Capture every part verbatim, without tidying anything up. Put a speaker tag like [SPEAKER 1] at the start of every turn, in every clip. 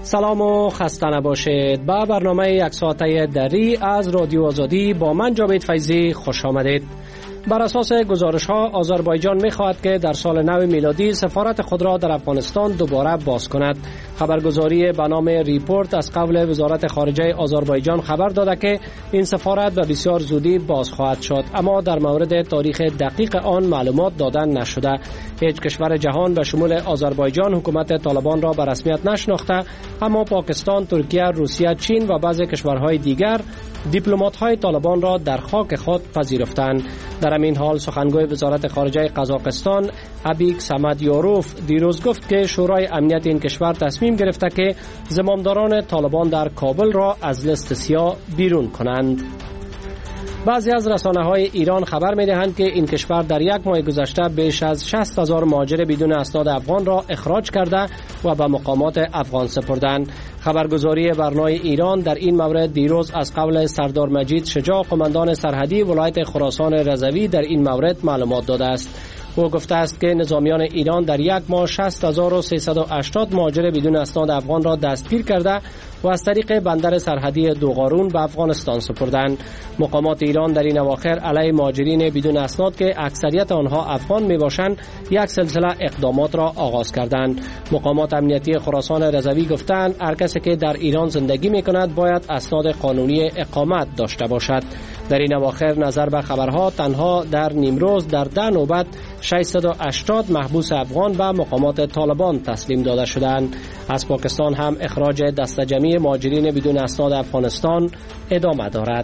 [SPEAKER 1] سلام و خسته نباشید. با برنامه یک ساعته دری از رادیو آزادی با من جاوید فیضی خوش آمدید. بر اساس گزارش ها آذربایجان می خواهد که در سال نو میلادی سفارت خود را در افغانستان دوباره باز کند. خبرگزاری به نام ریپورت از قول وزارت خارجه آذربایجان خبر داده که این سفارت به بسیار زودی باز خواهد شد، اما در مورد تاریخ دقیق آن معلومات دادن نشده. هیچ کشور جهان به شمول آذربایجان حکومت طالبان را به رسمیت نشناخته، اما پاکستان، ترکیه، روسیه، چین و بعضی کشورهای دیگر دیپلمات‌های طالبان را در خاک خود پذیرفتند. در همین حال سخنگوی وزارت خارجه قزاقستان ابیک سمدیاروف دیروز گفت که شورای امنیت این کشور تصمیم گرفته که زمامداران طالبان در کابل را از لیست سیاه بیرون کنند. بعضی از رسانه‌های ایران خبر می‌دهند که این کشور در یک ماه گذشته بیش از شصت هزار مهاجر بدون اسناد افغان را اخراج کرده و به مقامات افغان سپردند. خبرگزاری برنای ایران در این مورد دیروز از قول سردار مجید شجاع، قماندان سرحدی ولایت خراسان رضوی، در این مورد معلومات داده است. او گفته است که نظامیان ایران در یک ماه شصت هزار و سیصد و هشتاد مهاجر بدون اسناد افغان را دستگیر کرده و از طریق بندر سرحدی دوغارون به افغانستان سپردند. مقامات ایران در این اواخر علیه مهاجرین بدون اسناد که اکثریت آنها افغان میباشند یک سلسله اقدامات را آغاز کردند. مقامات امنیتی خراسان رضوی گفتند هر کسی که در ایران زندگی میکند باید اسناد قانونی اقامت داشته باشد. در این اواخر نظر به خبرها تنها در نیمروز در ده نوبت ششصد و هشتاد محبوس افغان به مقامات طالبان تسلیم داده شدند. از پاکستان هم اخراج دسته جمعی مهاجرین بدون اسناد افغانستان ادامه دارد.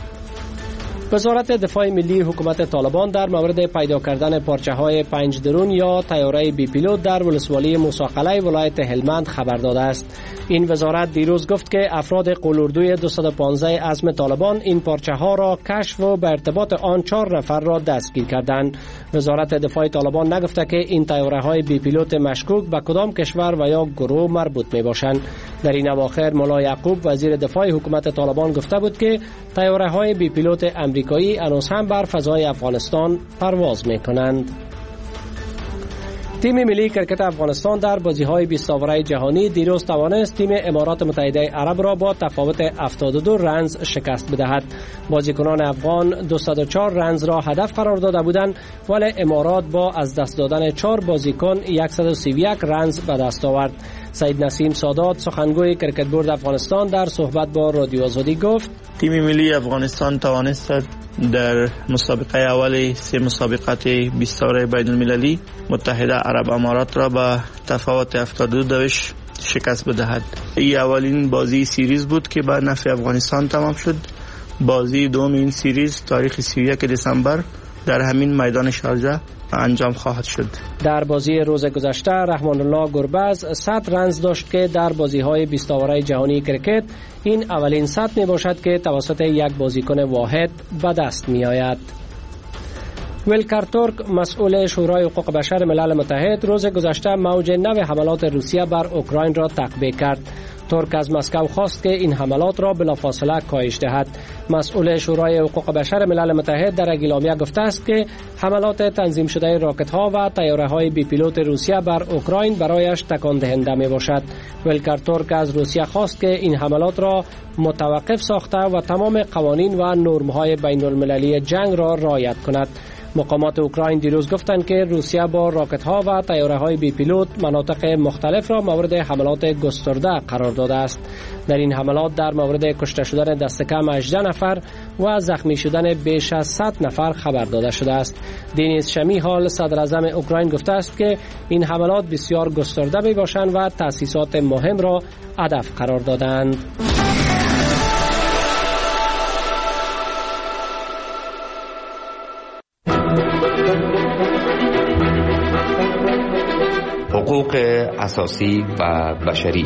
[SPEAKER 1] وزارت دفاع ملی حکومت طالبان در مورد پیدا کردن پارچه‌های پنج درون یا طیاره بی پیلوت در ولسوالی موسی ولایت هلمند خبر داده است. این وزارت دیروز گفت که افراد قلوردوی دویست و پانزده عزم طالبان این پارچه‌ها را کشف و به ارتباط آن چهار نفر را دستگیر کردند. وزارت دفاع طالبان نگفته که این طیاره‌های بی پیلوت مشکوک به کدام کشور و یا گروه مربوط می‌باشند. در این اواخر مولا یعقوب وزیر دفاع حکومت طالبان گفته بود که طیاره‌های بی پیلوت امریکایی هنوز هم بر فضای افغانستان پرواز می‌کنند. تیم ملی کرکت افغانستان در بازی‌های بیست آوره جهانی دیروز توانست تیم امارات متحده عرب را با تفاوت هفتاد و دو رنز شکست بدهد. بازیکنان افغان دویست و چهار رنز را هدف قرار داده بودند، ولی امارات با از دست دادن چهار بازیکن صد و سی و یک رنز به دست آورد. سید نسیم سادات سخنگوی کرکت بورد افغانستان در صحبت با رادیو آزادی گفت
[SPEAKER 2] تیم ملی افغانستان توانست در مسابقه اول سه مسابقات بیست آوره بین المللی متحده عرب امارات را به تفاوت هفتاد و دو شکست بدهد. این اولین بازی سیریز بود که به نفع افغانستان تمام شد. بازی دوم این سیریز تاریخ سی و یک دسامبر در همین میدان شارجه انجام خواهد شد.
[SPEAKER 1] در بازی روز گذشته رحمان الله گربز صد رنز داشت که در بازی‌های بیست آوره جهانی کرکت این اولین صد می باشد که توسط یک بازیکن واحد به دست می آید. ولکر ترک مسئول شورای حقوق بشر ملل متحد روز گذشته موج نو حملات روسیه بر اوکراین را تقبیح کرد. ترک از مسکو خواست که این حملات را بلافاصله کاهش دهد. مسئول شورای حقوق بشر ملل متحد در اعلامیه گفته است که حملات تنظیم شده راکت‌ها و طیاره‌های بی پیلوت روسیه بر اوکراین برایش تکان دهنده میباشد. ولکر ترک از روسیه خواست که این حملات را متوقف ساخته و تمام قوانین و نرم‌های بین‌المللی جنگ را رعایت کند. مقامات اوکراین دیروز گفتند که روسیه با راکت‌ها و طیاره‌های بی پیلوت مناطق مختلف را مورد حملات گسترده قرار داده است. در این حملات در مورد کشته شدن دست کم هجده نفر و زخمی شدن بیش از صد نفر خبر داده شده است. دینیس شمیهال صدر اعظم اوکراین گفته است که این حملات بسیار گسترده میباشند و تأسیسات مهم را هدف قرار دادند.
[SPEAKER 3] حقوق اساسی و بشری.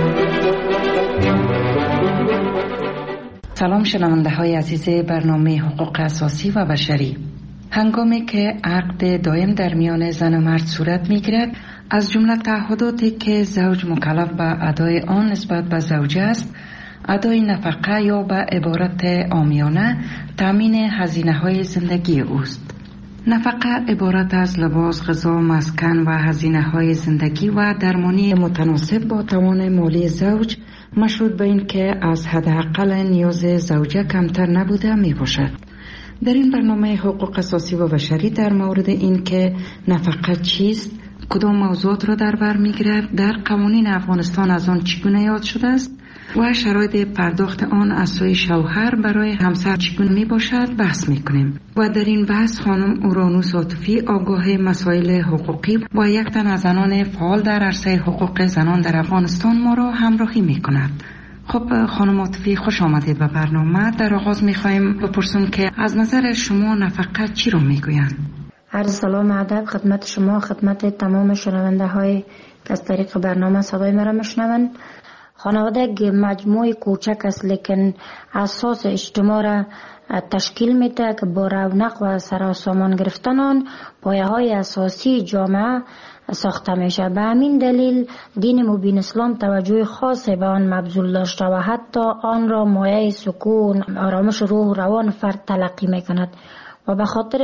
[SPEAKER 4] سلام شنونده های عزیز برنامه حقوق اساسی و بشری. هنگامی که عقد دائم در میان زن و مرد صورت می گیرد، از جمله تعهداتی که زوج مکلف به ادای آن نسبت به زوجه است، ادای نفقه یا به عبارت عامیانه تامین هزینه های زندگی اوست. نفقه عبارت از لباس، غذا، مسکن و هزینه های زندگی و درمانی متناسب با توان مالی زوج مشروط به این که از حداقل نیاز زوجه کمتر نبوده می باشد. در این برنامه حقوق اساسی و بشری در مورد این که نفقه چیست، کدام موضوعات را در بر می‌گیرد، در قوانین افغانستان از آن چگونه یاد شده است و شرایط پرداخت آن از سوی شوهر برای همسر چگونه می باشد بحث می کنیم. و در این بحث خانم اورانوس عاطفی، آگاه مسائل حقوقی و یک تن از زنان فعال در عرصه حقوق زنان در افغانستان ما را همراهی می کند. خب خانم عاطفی، خوش آمدید به برنامه. در آغاز می خواهیم بپرسیم که از نظر شما نفقه چی رو می گویند؟
[SPEAKER 5] عرض سلام و ادب خدمت شما، خدمت تمام شنونده های که از طریق برنامه صدای مرا میشنوند. خانواده یک مجموعه کوچک است لیکن اساس اجتماع را تشکیل میده که با رونق و سراسامان گرفتن آن پایه های اساسی جامعه ساخته میشه. به همین دلیل دین مبین اسلام توجه خاصی به آن مبذول داشته و حتی آن را مایه سکون، آرامش روح و روان فرد تلقی میکند و به خاطر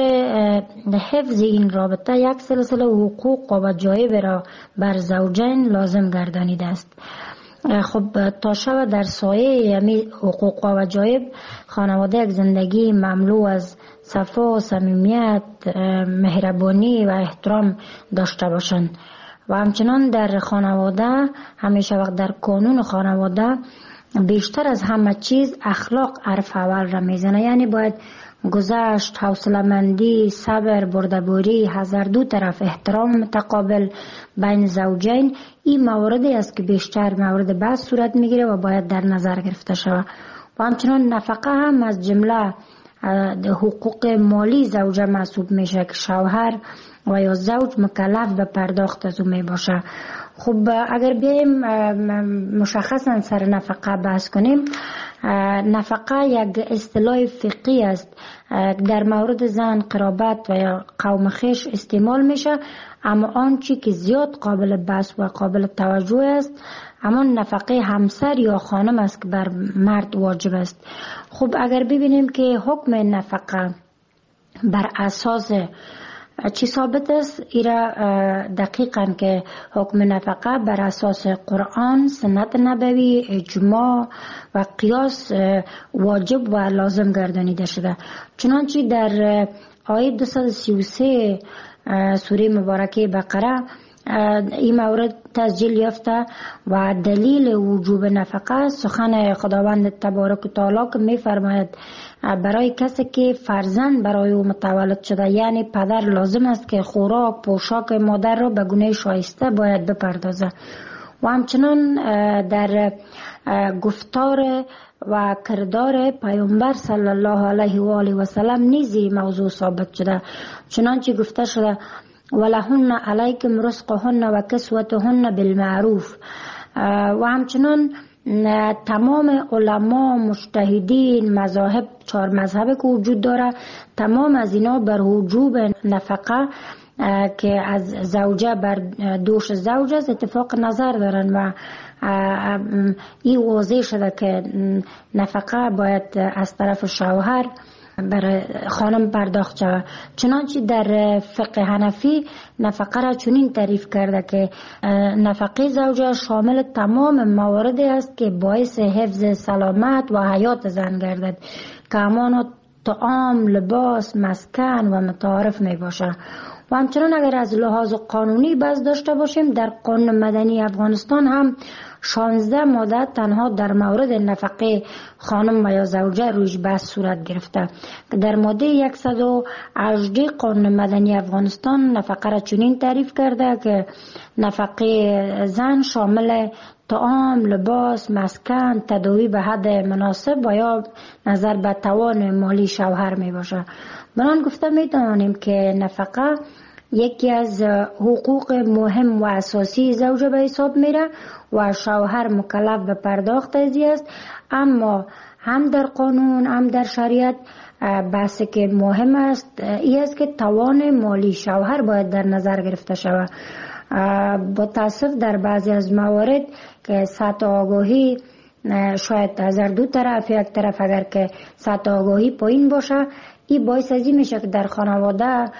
[SPEAKER 5] حفظ این رابطه یک سلسله حقوق و وجایب را بر زوجین لازم گردانیده است. خب تا شب در سایه یمی حقوق و وجایب خانواده یک زندگی مملو از صفا، صمیمیت، مهربانی و احترام داشته باشند و همچنان در خانواده همیشه وقت در قانون خانواده بیشتر از همه چیز اخلاق حرف اول را میزنه. یعنی باید گذشت، حوصله‌مندی، صبر، بردباری، حذر، دو طرف احترام متقابل بین زوجین، این مواردی است که بیشتر مورد بحث صورت میگیره و باید در نظر گرفته شود. و همچنان نفقه هم از جمله حقوق مالی زوجه محسوب میشه که شوهر و یا زوج مکلف به پرداخت از اون می باشه. خب اگر بیایم مشخصا سر نفقه بحث کنیم، نفقه یک اصطلاح فقهی است در مورد زن، قرابت و یا قوم خویش استعمال میشه، اما آنچه که زیاد قابل بحث و قابل توجه است همان نفقه همسر یا خانم است که بر مرد واجب است. خب اگر ببینیم که حکم نفقه بر اساس چی ثابت است، ایرا دقیقاً که حکم نفقه بر اساس قرآن، سنت نبوی، اجماع و قیاس واجب و لازم گردانیده شده. چنانچه در آیه دویست و سی و سه سوره مبارکه بقره این مورد تسجیل یافته و دلیل وجوب نفقه سخن خداوند تبارک و تعالی که می فرماید برای کسی که فرزند برای او متولد شده، یعنی پدر لازم است که خوراک، پوشاک مادر را به گونه شایسته باید بپردازه. و همچنان در گفتار و کردار پیامبر صلی الله علیه و آله و سلم نیزی موضوع ثابت شده، چنانچه گفته شده ولهن علیکم رزقهن و کسوتهن بالمعروف. و همچنان تمام علما، مجتهدین، مذاهب، چهار مذهب که وجود داره، تمام از اینا بر وجوب نفقه که از زوجه بر دوش زوج است اتفاق نظر دارن و این واضح شده که نفقه باید از طرف شوهر برای خانم پرداخت شود. چنانچه در فقه حنفی نفقه را چنین تعریف کرده که نفقه زوجه شامل تمام مواردی است که باعث حفظ سلامت و حیات زن گردد که همان طعام، لباس، مسکن و متعارف می باشه. و همچنان اگر از لحاظ قانونی بحث داشته باشیم، در قانون مدنی افغانستان هم شانزده ماده تنها در مورد نفقه خانم و یا زوجه رویش بحث صورت گرفته که در ماده صد و هجده قانون مدنی افغانستان نفقه را چنین تعریف کرده که نفقه زن شامل طعام، لباس، مسکن، تداوی به حد مناسب و یا نظر به توان مالی شوهر می باشه. بران گفته می توانیم که نفقه یکی از حقوق مهم و اساسی زوجه به حساب میره و شوهر مکلف به پرداخت ازی است، اما هم در قانون هم در شریعت بحثی که مهم است این است که توان مالی شوهر باید در نظر گرفته شود. با تاسف در بعضی از موارد که سطح آگاهی شاید از دو طرف، یک طرف اگر که سطح آگاهی پایین باشه، این باعث ازی میشه که در خانواده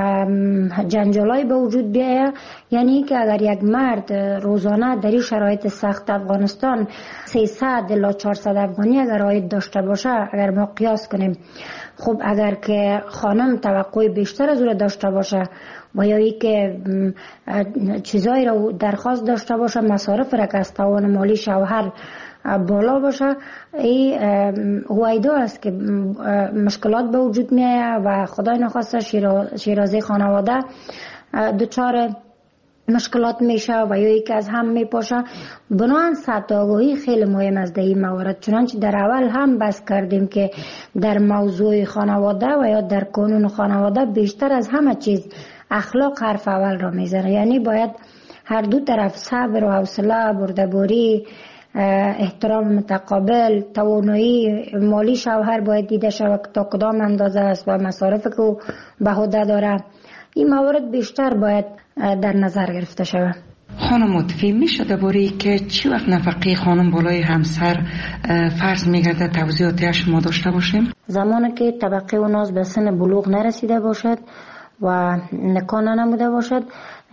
[SPEAKER 5] جنجالای به وجود بیاید. یعنی که اگر یک مرد روزانه در این شرایط سخت افغانستان سیصد الی چهارصد افغانی اگر عاید داشته باشه، اگر ما قیاس کنیم، خب اگر که خانم توقع بیشتر از او داشته باشه و یا ای که چیزایی را درخواست داشته باشه، مصارف را که از توان مالی شوهر بالا باشه، این هویدا است که مشکلات به وجود میاد و خدای نخواسته شیرازه خانواده دچار مشکلات میشه و یا یکی از هم میپاشه. بنابراین سطح آگاهی خیلی مهم است در این موارد. چنانچه در اول هم بحث کردیم که در موضوع خانواده و یا در قانون خانواده بیشتر از همه چیز اخلاق حرف اول را میزنه. یعنی باید هر دو طرف صبر و حوصله، بردباری، احترام متقابل، توانایی مالی شوهر باید دیده شود تا کدام اندازه است و مصارف که او به عهده داره. این موارد بیشتر باید در نظر گرفته شود.
[SPEAKER 4] خانم متفی میشه درباره که چی وقت نفقه خانم بالای همسر فرض میگرده توضیحاتی شما داشته باشیم؟
[SPEAKER 5] زمانی که طبقه و ناز به سن بلوغ نرسیده باشد و نکاح نموده باشد،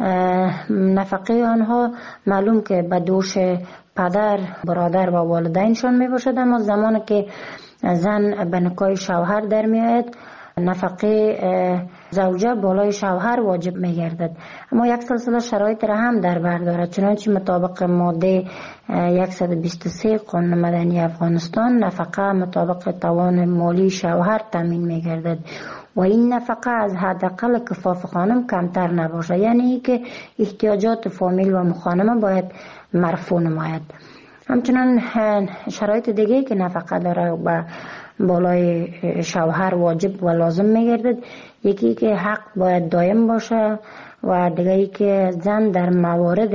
[SPEAKER 5] نفقه آنها معلوم که به دوش پدر، برادر و والدینشان می باشد، اما زمانی که زن به نکاح شوهر در می آید، نفقه زوجه بالای شوهر واجب می گردد. اما یک سلسله شرایط را هم در بر دارد. چنانچه مطابق ماده صد و بیست و سه قانون مدنی افغانستان، نفقه مطابق توان مالی شوهر تامین می گردد و این نفقه از حداقل کفاف خانم کمتر نباشه. یعنی که احتیاجات فامیل و مخانمه باید مرفوع نماید. همچنان شرایط دیگه که نفقه داره و بالای شوهر واجب و لازم میگردد، یکی که حق باید دائم باشه و دیگه که زن در موارد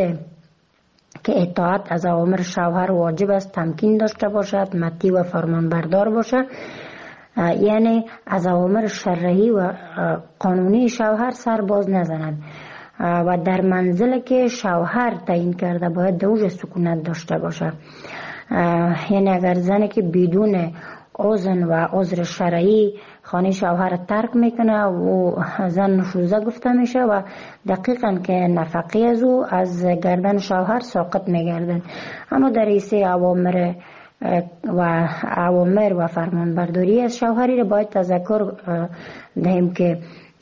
[SPEAKER 5] که اطاعت از اوامر شوهر واجب است تمکین داشته باشد، مطیع و فرمانبردار باشه. یعنی از اوامر شرعی و قانونی شوهر سر باز نزند و در منزل که شوهر تعیین کرده باید دوج سکونت داشته باشه. یعنی اگر زنی که بدون اذن و عذر شرعی خانه شوهر ترک میکنه و زن نشوزه گفته میشه و دقیقاً که نفقه از او از گردن شوهر ساقط میگردن. اما در ایسه اوامر و اوامر و فرمانبرداری از شوهری را باید تذکر دهیم که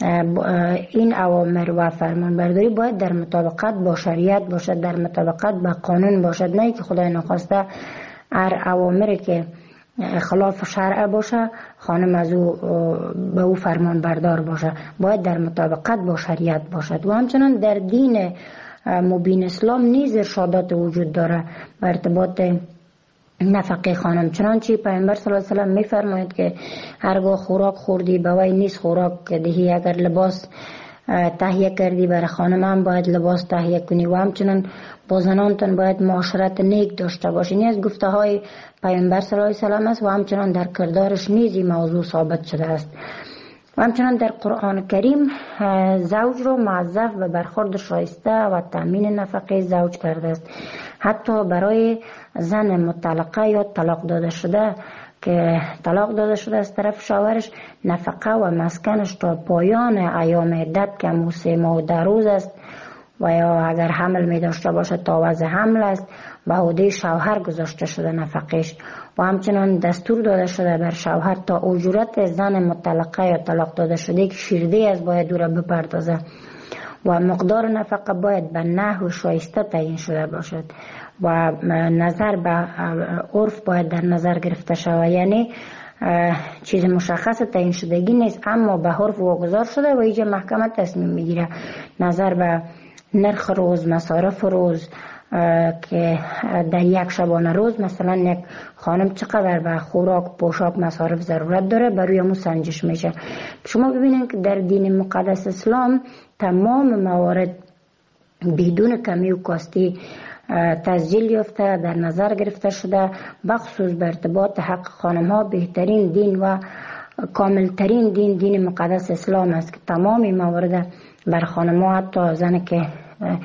[SPEAKER 5] این اوامر و فرمانبرداری باید در مطابقت با شریعت باشد، در مطابقت با قانون باشد، نه که خدای نخواسته هر اوامری که خلاف شرع باشه خانم از او به او فرمان بردار باشه. باید در مطابقت با شریعت باشد. و همچنان در دین مبین اسلام نیز ارشادات وجود داره به ارتباط نفقه خانم. چنانچه پیامبر صلی الله علیه و سلم میفرماید که هرگاه خوراک خوردی به وی نیست خوراک دهی، اگر لباس تهیه کردی برای خانم هم باید لباس تهیه کنی و همچنان با زنانتان باید معاشرت نیک داشته باشی. این از گفته های پیامبر صلی الله علیه و سلم است و همچنان در کردارش نیز این موضوع ثابت شده است. و همچنان در قرآن کریم زوج رو موظف به برخورد شایسته و تامین نفقه زوج کرده است. حتی برای زن مطلقه یا طلاق داده شده که طلاق داده شده از طرف شوهرش، نفقه و مسکنش تا پایان ایام عدت که همون سه ماه و ده روز است و یا اگر حمل می داشته باشه تا وضع حمل است به عهده شوهر گذاشته شده نفقش. و همچنان دستور داده شده بر شوهر تا اجورت زن مطلقه یا طلاق داده شده که شیرده از باید او را بپردازه و مقدار نفقه باید به نحو شایسته تعیین شده باشد و نظر به عرف باید در نظر گرفته شود. یعنی چیز مشخص تعیین شدگی نیست اما به عرف واگذار شده و اینجا محکمه تصمیم میگیره نظر به نرخ روز، مصارف روز که در یک شبانه روز مثلا یک خانم چقدر به خوراک، پوشاک، مصارف ضرورت داره بر روی همون سنجش میشه. شما ببینید که در دین مقدس اسلام تمام موارد بدون کمی و کاستی تسجیل یافته در نظر گرفته شده، بخصوص به ارتباط حق خانم ها بهترین دین و کاملترین دین دین مقدس اسلام است که تمام موارد بر خانم ها، حتی زن که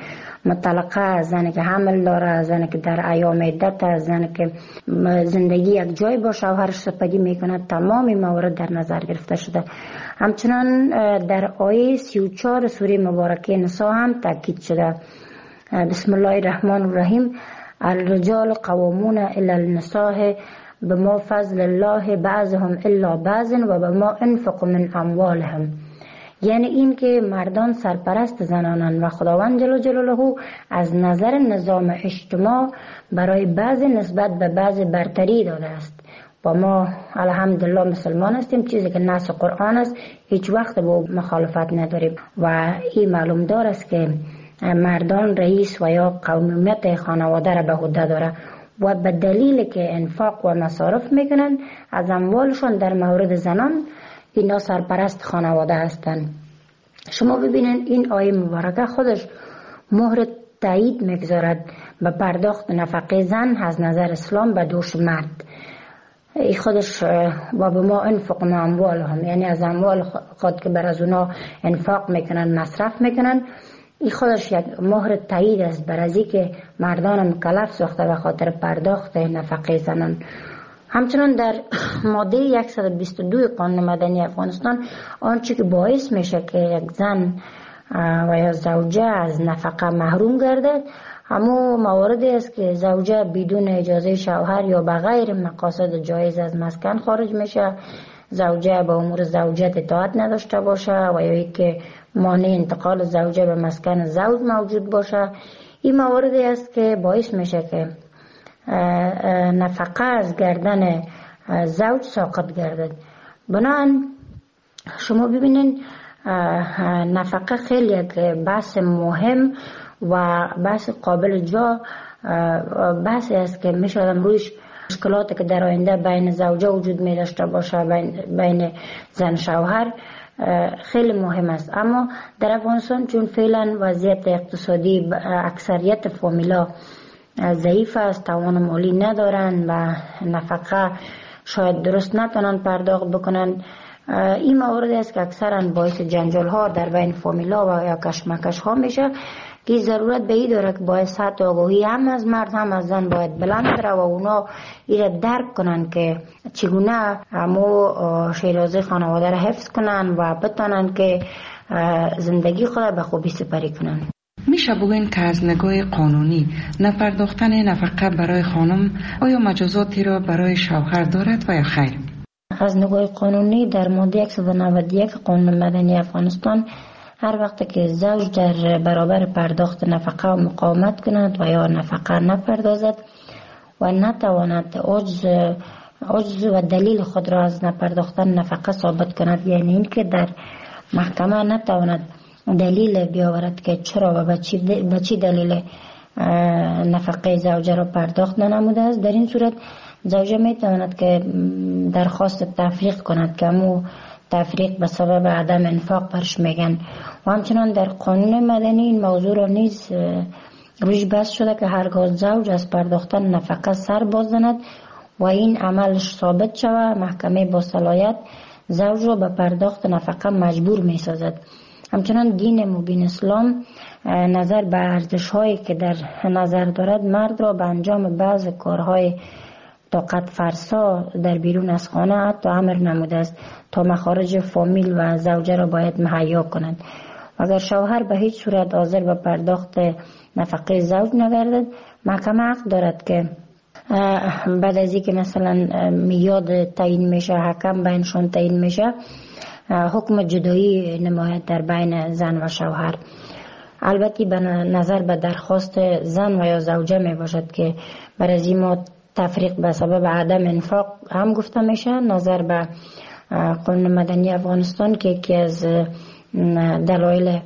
[SPEAKER 5] مطلقه، زنی که حمل داره، زنی که در ایام عدت است، زنی که زندگی یک جای با شوهرش سپری میکنه، تمام موارد در نظر گرفته شده. همچنان در آیه سی و چهار سوره مبارکه نساء هم تاکید شده. بسم الله الرحمن الرحیم: الرجال قوامون الی النساء بما فضل الله بعضهم الا بعض و بما انفقوا من اموالهم. یعنی این که مردان سرپرست زنانند و خداوند جل جلاله از نظر نظام اجتماع برای بعض نسبت به بعض برتری داده است. و ما الحمدلله مسلمان هستیم، چیزی که نص قرآن است هیچ وقت با مخالفت نداریم و این معلوم دار است که مردان رئیس و یا قومیت خانواده را به عهده داره و به دلیل که انفاق و مصارف میکنن از اموالشان در مورد زنان اینا سرپرست خانواده هستند. شما ببینید این آیه مبارکه خودش مهر تایید میگذارد به پرداخت نفقه زن از نظر اسلام به دوش مرد. ای خودش و به ما انفقوا اموالهم، یعنی از اموال خود که بر از اونا انفاق میکنن مصرف میکنن، این خودش یک مهر تایید است بر از که مردان مکلف ساخته به خاطر پرداخت نفقه زنان. همچنان در ماده صد و بیست و دو قانون مدنی افغانستان آنچه که باعث میشه که یک زن و یا زوجه از نفقه محروم گردد همون مواردی است که زوجه بدون اجازه شوهر یا بغیر مقاصد جایز از مسکن خارج میشه، زوجه به امور زوجیت اطاعت نداشته باشه و یا که مانع انتقال زوجه به مسکن زوج موجود باشه. این مواردی است که باعث میشه که نفقه از گردن زوج ساقط گردد. بنابراین شما ببینید نفقه خیلی یک بحث مهم و بحث قابل جا بحثی است که میشه آدم رویش مشکلاتی که در آینده بین زوجه وجود می داشته باشه بین, بین زن شوهر خیلی مهم است. اما در افغانستان چون فعلا وضعیت اقتصادی اکثریت فامیلا ضعیف است، توان مالی ندارن و نفقه شاید درست نتونن پرداخت بکنن، این موارد است که اکثرا باعث جنجال ها در بین فامیلا و یا کشمکش ها میشه که ضرورت به این داره که باید سطح آگاهی هم از مرد هم از زن باید بلند بره و اونا ایره درک کنن که چگونه همو شیرازه خانواده را حفظ کنن و بتانن که زندگی خود به خوبی سپری کنن.
[SPEAKER 4] میشه بگوین که از نگاه قانونی نپرداختن نفقه برای خانم آیا مجازاتی را برای شوهر دارد و یا خیر؟
[SPEAKER 5] از نگاه قانونی در ماده صد و نود و یک قانون مدنی افغانستان هر وقت که زوج در برابر پرداخت نفقه و مقاومت کند و یا نفقه نپردازد و نتواند عجز عجز و دلیل خود را از نپرداختن نفقه ثابت کند، یعنی این که در محکمه نتواند دلیل بیاورد که چرا و به چی دلیل نفقه زوجه را پرداخت ننموده است، در این صورت زوجه می تواند که درخواست تفریق کند که همو تفریق به سبب عدم انفاق برش میگن. و همچنان در قانون مدنی این موضوع را نیز روش بحث شده که هرگاه زوج از پرداختن نفقه سر باز زند و این عملش ثابت شود، محکمه با صلاحیت زوج را به پرداخت نفقه مجبور می سازد. همچنان دین مبین اسلام نظر به ارزش هایی که در نظر دارد مرد را به انجام بعض کارهای طاقت فرسا در بیرون از خانه حتی امر نموده است تا مخارج فامیل و زوجه را باید مهیا کنند. و اگر شوهر به هیچ صورت حاضر به پرداخت نفقه زوج نگردد، محکمه حق دارد که بعد از اینکه مثلا میاد تعیین میشه، حکم بینشون تعیین میشه، حکم جدایی نماید در بین زن و شوهر. البته به نظر به درخواست زن و یا زوجه می باشد که بر از این ما تفریق به سبب عدم انفاق هم گفته میشه. نظر به قانون مدنی افغانستان که یکی از دلایل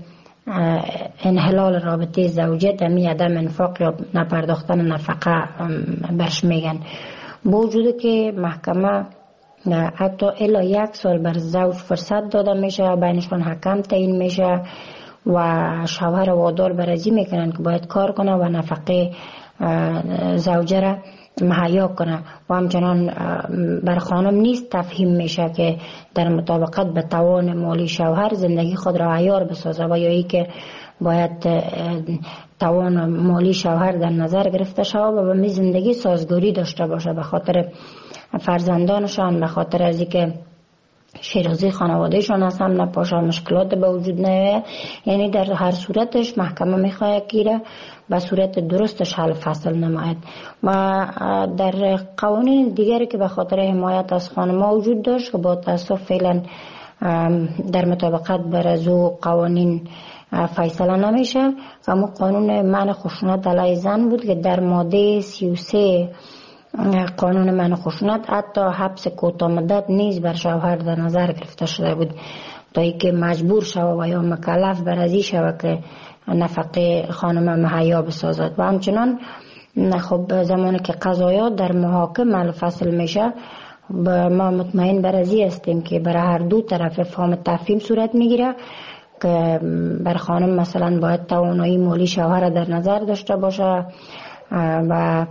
[SPEAKER 5] انحلال رابطه زوجیت همی عدم انفاق یا نپرداختن نفقه برش میگن. با وجود که محکمه حتی الا یک سال بر زوج فرصت داده میشه، بینشون حکم تعیین میشه و شوهر وادار برازی میکنن که باید کار کنه و نفقه زوجه را مهیا کنه و همچنان بر خانم نیست تفهیم میشه که در مطابقت به توان مالی شوهر زندگی خود را عیار بسازه و یا ای که باید توان مالی شوهر در نظر گرفته شود و به می زندگی سازگاری داشته باشه به خاطر فرزندانشان، به خاطر از اینکه شیرازی خانوادهشان از هم نپاشه، مشکلات به وجود نیاید. یعنی در هر صورتش محکمه میخواد گیره به صورت درستش حل فصل نماید. و در قوانین دیگری که به خاطر حمایت از خانم‌ها وجود داشت که با تاسف فعلا در مطابقت بر از او قوانین فیصله نمیشه، اما قانون منع خشونت علیه زن بود که در ماده سی و سه قانون منع خشونت حتی حبس کوتاه مدت نیز بر شوهر در نظر گرفته شده بود تا اینکه مجبور شود و یا مکلف بر ازی شود که نفقه خانم مهیا بسازد. و همچنان خب زمانی که قضایا در محاکم حل فصل میشه ما مطمئن بر ازی هستیم که برای هر دو طرف فهم تفهیم صورت میگیره که بر خانم مثلا باید توانایی مالی شوهر در نظر داشته باشه و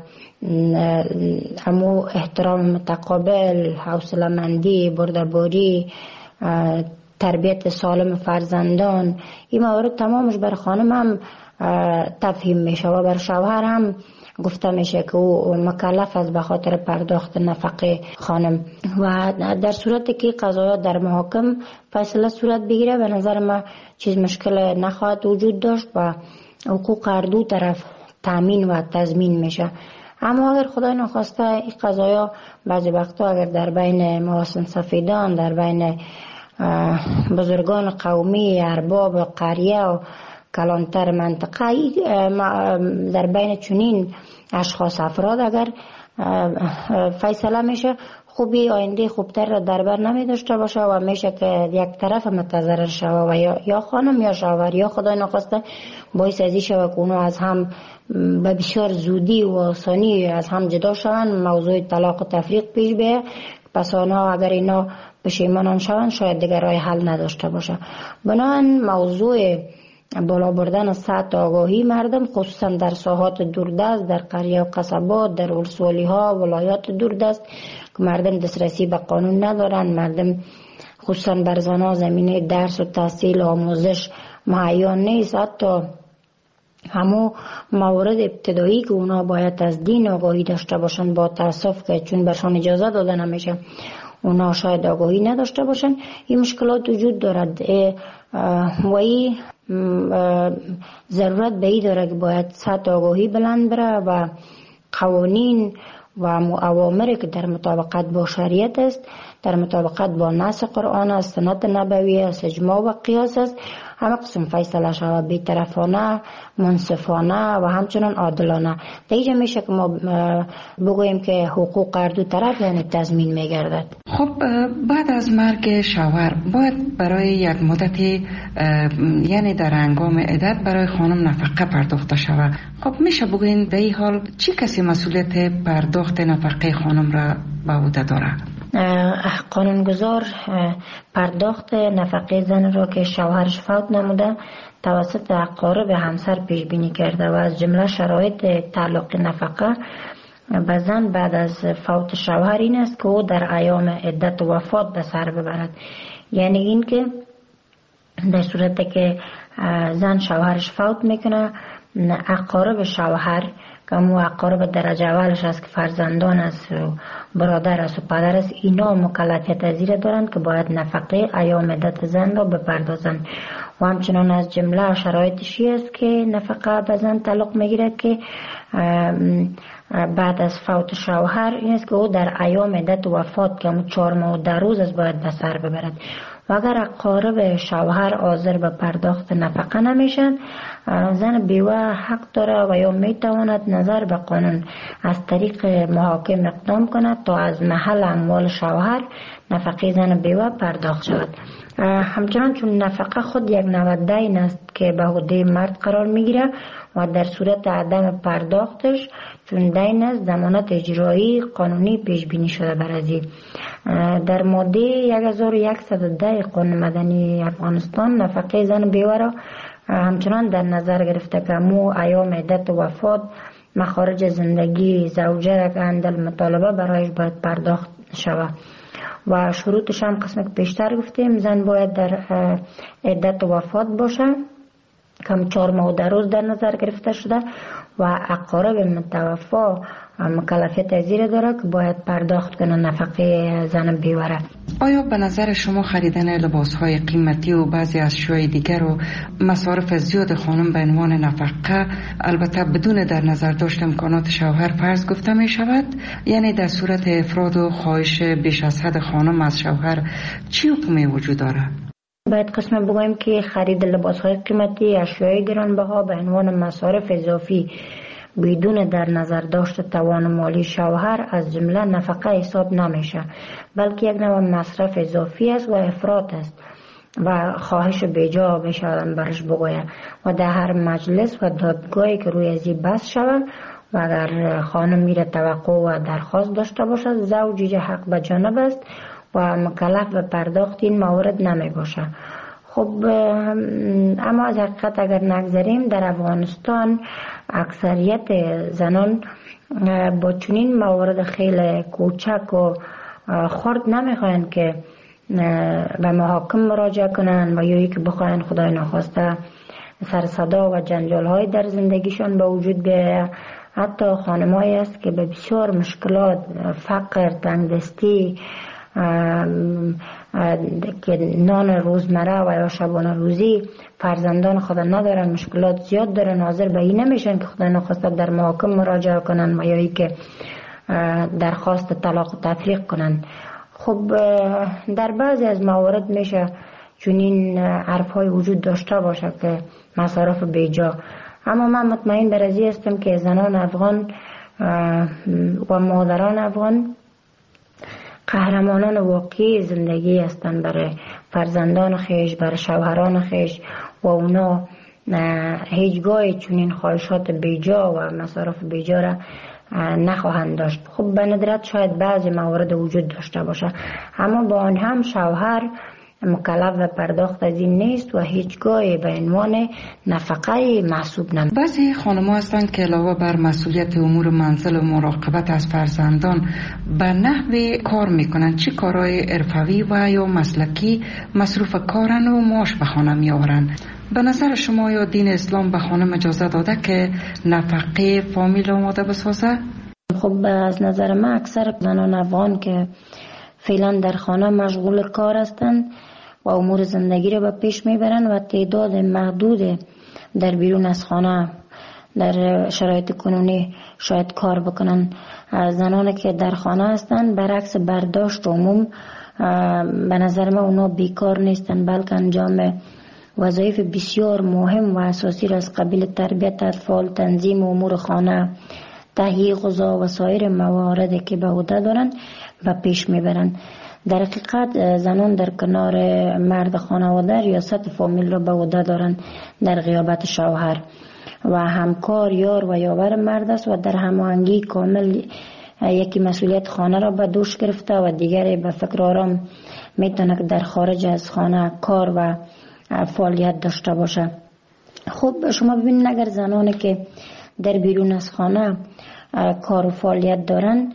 [SPEAKER 5] همو احترام متقابل، حوصله‌مندی، بردباری، تربیت سالم فرزندان، این موارد تمامش بر خانم هم تفهیم میشه و بر شوهر هم گفته میشه که او مکلف است به خاطر پرداخت نفقه خانم. و در صورتی که قضایا در محاکم فیصله صورت بگیره به نظر ما چیز مشکل نخواهد وجود داشت و حقوق هر دو طرف تامین و تضمین میشه. اما اگر خدای نخواسته این قضایا بعضی وقتا اگر در بین محاسن سفیدان، در بین بزرگان قومی، ارباب قریه و کلانتر منطقه، در بین چنین اشخاص افراد اگر فیصله میشه خوبی آینده خوبتر را در بر نمی داشته باشه و میشه که یک طرف متضرر شوه و یا, یا خانم یا شوهر یا خدای نخواسته باعث ازی شوه که اونو از هم به بسیار زودی و آسانی از هم جدا شوند، موضوع طلاق و تفریق پیش بیه. پس آنها اگر اینا پشیمانان شوند شاید دیگر راه حل نداشته باشه. بنابراین موضوع بالا بردن سطح آگاهی مردم خصوصا در ساحات دوردست، در قریه و قصبات، در ولسوالی ها، ولایات دوردست که مردم دسترسی به قانون ندارن، مردم خصوصا بر زنها زمینه درس و تحصیل و آموزش مهیا نیست. حتی همو موارد ابتدایی که اونا باید از دین آگاهی داشته باشن با تاسف که چون برشان اجازه داده نمیشه اونا شاید آگاهی نداشته باشن. این مشکلات وجود دارد و این ضرورت به این داره که باید سطح آگاهی بلند بره و قوانین و اوامری که در مطابقت با شریعت است، در مطابقت با نص قرآن است، سنت نبوی است، اجماع و قیاس است، همه قسم فیصله شود بی‌طرفانه، منصفانه و همچنان عادلانه. در اینجا میشه که ما بگوییم که حقوق هر دو طرف یعنی تضمین میگردد.
[SPEAKER 4] خب بعد از مرگ شوهر باید برای یک مدت یعنی در هنگام عدت برای خانم نفقه پرداخته شود. خب میشه بگوین به این حال چی کسی مسئولیت پرداخت نفقه خانم را به عهده داره؟
[SPEAKER 5] قانونگذار پرداخت نفقه زن را که شوهرش فوت نموده توسط اقارب همسر پیش بینی کرده و از جمله شرایط تعلق نفقه به زن بعد از فوت شوهر این است که او در ایام عدت و وفات به سر ببرد. یعنی این که در صورتی که زن شوهرش فوت میکنه اقارب شوهر که مو اقارب درجه اولش است که فرزندان است و برادر است و پدر است، اینا مکلفیت از زیر دارند که باید نفقه ایام عدت زن را بپردازند. و همچنان از جمله شرایطشی است که نفقه به زن تعلق میگیرد که بعد از فوت شوهر این است که او در ایام عدت وفات که همون چهار ماه و ده روز است باید به سر ببرد. و اگر اقارب شوهر حاضر به پرداخت نفقه نمیشن زن بیوه حق داره و یا میتواند نظر به قانون از طریق محاکم اقدام کند تا از محل اموال شوهر نفقه زن بیوه پرداخت شود. همچنان چون نفقه خود یک نوع دین است که به عهده مرد قرار میگیره و در صورت عدم پرداختش چون دین است ضمانت اجرایی قانونی پیش بینی شده بر ازی. در ماده هزار و صد و ده قانون مدنی افغانستان نفقه زن بیوه را همچنان در نظر گرفته که مو ایام عدت و وفات مخارج زندگی زوجه را که اندل مطالبه برایش باید پرداخت شود و شروطش هم قسمت پیشتر گفتیم. زن باید در عدت وفات باشه، کم چهار ماه و ده روز در نظر گرفته شده و اقارب متوفا مکلفیت ازیر داره که باید پرداخت کنه نفقه زن بیوره.
[SPEAKER 4] آیا به نظر شما خریدن لباسهای قیمتی و بعضی اشیاء دیگر و مصارف زیاد خانم به عنوان نفقه، البته بدون در نظر داشت امکانات شوهر، فرض گفته می شود؟ یعنی در صورت افراد و خواهش بیش از حد خانم از شوهر چی حکمی وجود داره؟
[SPEAKER 5] باید قسم بگویم که خرید لباسهای قیمتی، اشیاء گرانبها به عنوان مصارف اضافی بدون در نظر داشت توان مالی شوهر از جمله نفقه حساب نمیشه، بلکه یک نوع مصرف اضافی است و افراط است و خواهش بیجا بشه برش بگوید و در هر مجلس و دادگاهی که روی ازی بس شود و اگر خانم میره توقع و درخواست داشته باشد، زوجی حق به جانب است و مکلف به پرداخت این موارد نمی باشه. خب اما از حقیقت اگر نگذاریم، در افغانستان اکثریت زنان با چنین موارد خیلی کوچک و خرد نمیخواین که به محاکم مراجعه کنن و یا که بخواین خدای نخواسته سر صدا و جنجال های در زندگیشان به وجود بیاید. حتی خانمایی است که به بسیار مشکلات، فقر، تنگدستی، که نان روزمره و یا شبانه روزی فرزندان خود ندارن، مشکلات زیاد دارن، حاضر به این نمیشن که خدا نخواسته در محاکم مراجعه کنن و یا ای که درخواست طلاق و تفریق کنن. خب در بعضی از موارد میشه چنین حرف های وجود داشته باشه که مصارف بیجا، اما من مطمئن بر ازی هستم که زنان افغان و مادران افغان قهرمانان واقعی زندگی هستند برای فرزندان خیش، برای شوهران خیش و اونا هیچگاه چنین خواهشات بیجا و مصارف بیجا را نخواهند داشت. خب به ندرت شاید بعضی موارد وجود داشته باشه، اما با آن هم شوهر مکلف و پرداخت از این نیست و هیچگاه به عنوان نفقه محسوب نمیشه.
[SPEAKER 4] بعضی خانم‌ها هستند که علاوه بر مسئولیت امور منزل و مراقبت از فرزندان به نحوی کار میکنن. چه کارهای حرفوی و یا مسلکی مصروف کارن و معاش به خانه میآورن؟ به نظر شما یا دین اسلام به خانم اجازه داده که نفقه فامیل آماده بسازه؟
[SPEAKER 5] خب از نظر من اکثر زنان افغان که فعلا در خانه مشغول کار هستند و امور زندگی را به پیش میبرند و تعداد محدود در بیرون از خانه در شرایط کنونی شاید کار بکنن. زنانی که در خانه هستند برعکس برداشت عموم به نظر من اونا بیکار نیستند، بلکه انجام وظایف بسیار مهم و اساسی را از قبیل تربیت اطفال، تنظیم امور خانه، تهیه غذا و سایر مواردی که به عهده دارند و پیش میبرند. در حقیقت زنان در کنار مرد خانواده ریاست فامیل را به عهده دارند در غیابت شوهر و همکار، یار و یاور مرد است و در هماهنگی کامل یکی مسئولیت خانه را به دوش گرفته و دیگری به فکر آرام میتونه که در خارج از خانه کار و فعالیت داشته باشه. خب شما ببینید اگر زنانی که در بیرون از خانه کار و فعالیت دارن،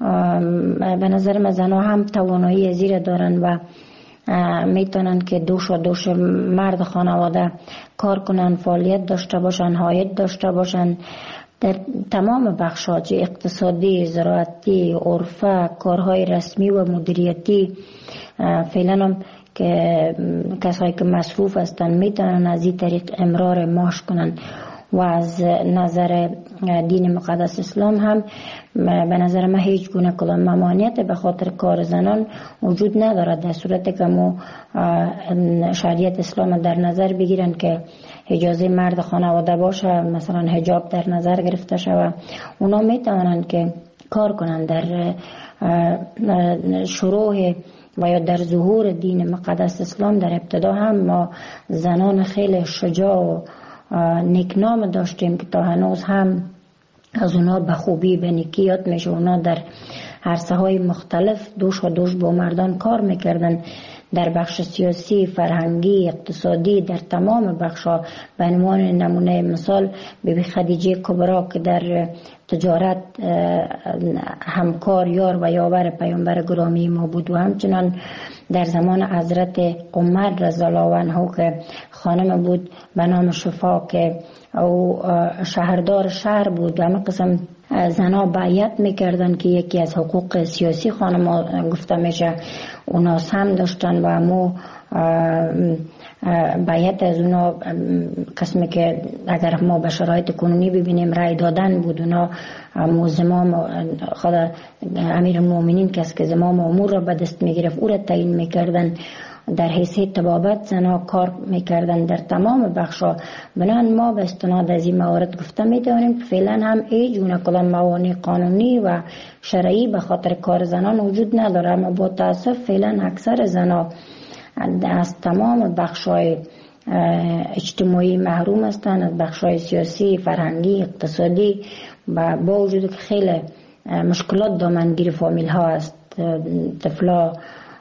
[SPEAKER 5] به نظر من زنها هم توانایی زیر دارن و میتونن که دوش و دوش مرد خانواده کار کنن، فعالیت داشته باشن، عاید داشته باشن در تمام بخشات اقتصادی، زراعتی، عرفه، کارهای رسمی و مدیریتی. فعلا هم که کسایی که مصروف هستن میتونن از این طریق امرار معاش کنن و از نظر دین مقدس اسلام هم به نظر من هیچ گونه کدام ممانعت به خاطر کار زنان وجود ندارد، در صورتی که ما شریعت اسلام در نظر بگیرن که اجازه مرد خانواده باشه، مثلا حجاب در نظر گرفته شود، اونا میتونن که کار کنن. در شروع و یا در ظهور دین مقدس اسلام در ابتدا هم ما زنان خیلی شجاع و نیکنام داشتیم که تا هنوز هم از اونا به خوبی به نیکی یاد میشه. اونا در عرصه های مختلف دوش و دوش با مردان کار میکردن. در بخش سیاسی، فرهنگی، اقتصادی، در تمام بخش‌ها. به عنوان نمونه مثال بیبی خدیجه کبرا که در تجارت همکار یار و یاور پیامبر گرامی ما بود و همچنان در زمان حضرت عمر رضی الله عنه که خانم بود به نام شفا که او شهردار شهر بود و همه قسم زنا بیعت میکردن که یکی از حقوق سیاسی خانم گفته میشه اونا هم داشتن و همو بیعت از اونا قسمی که اگر ما به شرایط کنونی ببینیم رای دادن بود. اونا همو زمام خود امیر المؤمنین کس که زمام امور را به دست میگرفت او را تعیین میکردن، در حیثیت طبابت زنا کار میکردن در تمام بخشا. بنان ما به استناد از این موارد گفته میتونیم که فعلا هم ای جونه کلام موانع قانونی و شرعی به خاطر کار زنان وجود نداره، اما با تاسف فعلا اکثر زنا از تمام بخشای اجتماعی محروم هستند، از بخشای سیاسی، فرهنگی، اقتصادی، و با وجود که خیلی مشکلات دامنگیر فامیل ها است. طفلا،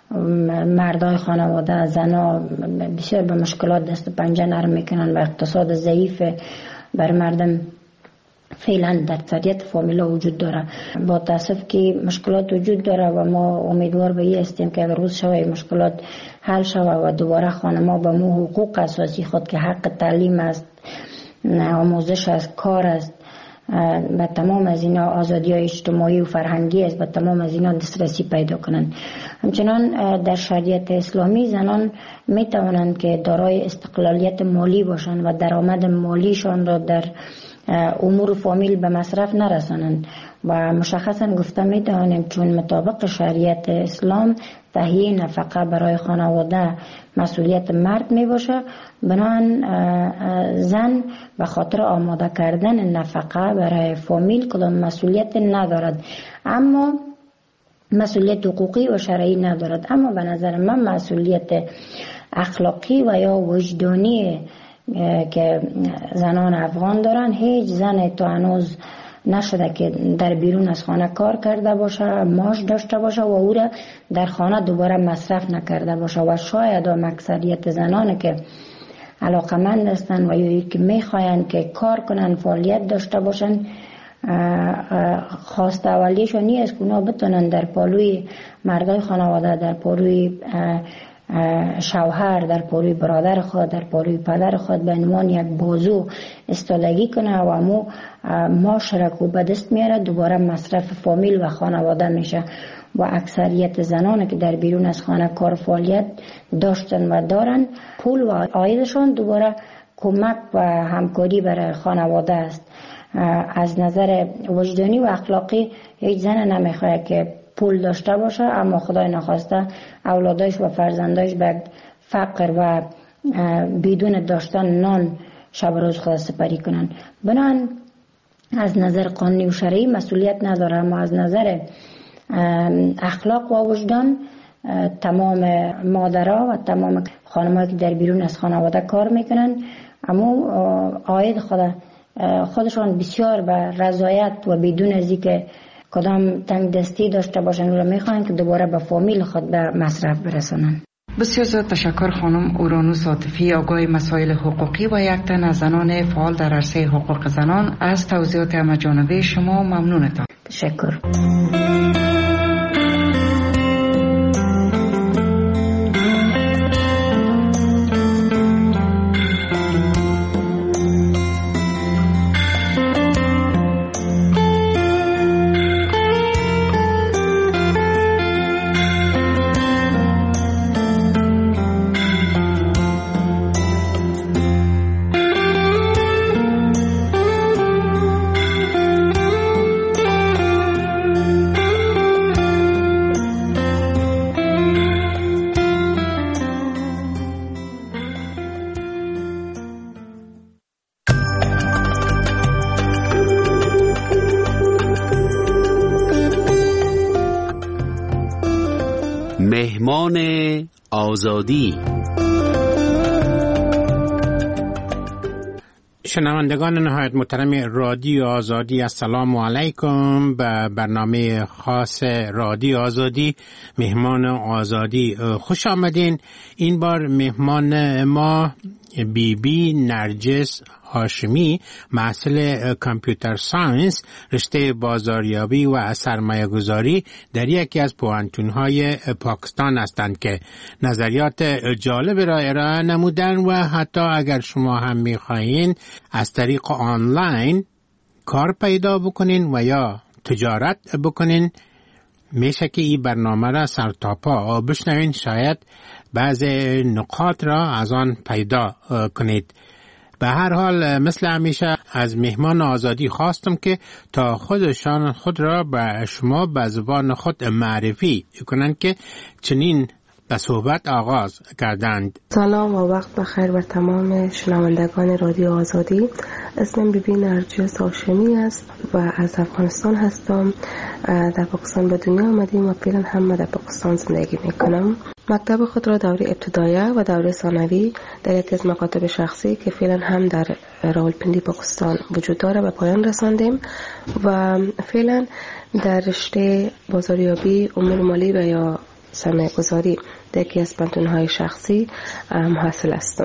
[SPEAKER 5] مردای خانواده، زنا بسیار به مشکلات دست پنجه نرم میکنن و اقتصاد ضعیف بر مردم فعلا در اکثریت فامیلا وجود داره. با تاسف که مشکلات وجود داره و ما امیدوار به این هستیم که اگر روز شوه مشکلات حل شوه و دوباره خانما به مو حقوق اساسی خود که حق تعلیم است، آموزش است، کار است، به تمام از اینا آزادی های اجتماعی و فرهنگی است، به تمام از اینا دسترسی پیدا کنند. همچنان در شریعت اسلامی زنان می توانند که دارای استقلالیت مالی باشند و درآمد مالیشان را در امور فامیل به مصرف نرسانند و مشخصا گفته می توانیم چون مطابق شریعت اسلام تهیه نفقه برای خانواده مسئولیت مرد می باشه، بنابراین زن به خاطر آماده کردن نفقه برای فامیل کدام مسئولیت ندارد، اما مسئولیت حقوقی و شرعی ندارد. اما به نظر من مسئولیت اخلاقی و یا وجدانی که زنان افغان دارن، هیچ زن تا هنوز نشده که در بیرون از خانه کار کرده باشه، معاش داشته باشه و او را در خانه دوباره مصرف نکرده باشه. و شاید هم اکثریت زنان که علاقمند هستن و یا که میخواین که کار کنن، فعالیت داشته باشن، خواست اولیشون نیست که اونا بتونن در پالوی مردای خانواده، در پالوی شوهر، در پالوی برادر خود، در پالوی پدر خود به عنوان یک بازو استادگی کنه و امو معاشرت به دست میاره، دوباره مصرف فامیل و خانواده میشه. و اکثریت زنان که در بیرون از خانه کار فعالیت داشتن و دارن، پول و عایدشان دوباره کمک و همکاری برای خانواده است. از نظر وجدانی و اخلاقی هیچ زن نمیخواد که پول داشته باشه اما خدای نخواسته اولادش و فرزندش به فقر و بدون داشتن نان شب روز خود سپری کنن. بنان از نظر قانونی و شرعی مسئولیت نداره، اما از نظر اخلاق و وجدان تمام مادرها و تمام خانم‌ها که در بیرون از خانواده کار میکنن اما عاید خود خودشان بسیار به رضایت و بدون از اینکه کدام تنگ دستی داشته باشن او را میخوان که دوباره به فامیل خود به مصرف برسونن.
[SPEAKER 4] بسیار زیاد تشکر خانم اورانوس عاطفی، آگاه مسائل حقوقی و یک تن از زنان فعال در عرصه حقوق زنان. از توضیحات همه‌جانبه شما ممنونتم.
[SPEAKER 5] تشکر.
[SPEAKER 6] مهمان آزادی. شنوندگان نهایت محترم رادیو آزادی، السلام علیکم. به برنامه خاص رادیو آزادی مهمان آزادی خوش آمدین. این بار مهمان ما بی بی نرجس هاشمی، محصل کامپیوتر ساینس رشته بازاریابی و سرمایه گذاری در یکی از پوهنتون‌های پاکستان هستند که نظریات جالب را ارائه نمودن و حتی اگر شما هم می‌خواهید از طریق آنلاین کار پیدا بکنین و یا تجارت بکنین، میشه که این برنامه را سر تا پا بشنوین، شاید بعض نکات را از آن پیدا کنید. به هر حال مثل همیشه از مهمان آزادی خواستم که تا خودشان خود را به شما به زبان خود معرفی کنند که چنین به صحبت آغاز کردند.
[SPEAKER 7] سلام و وقت بخیر بر تمام شنوندگان رادیو آزادی. اسمم بی بی نرجس هاشمی است و از افغانستان هستم. در پاکستان به دنیا آمدیم و فعلا هم در پاکستان زندگی میکنم. مکتب خود را دوره ابتدایه و دوره ثانوی در یکی از مکاتب شخصی که فعلا هم در راولپنڈی پاکستان وجود داره به پایان رساندیم و فعلا در رشته بازاریابی، امور مالی و یا سرمایه گذاری در یکی از پانتون‌های شخصی محصل هستم.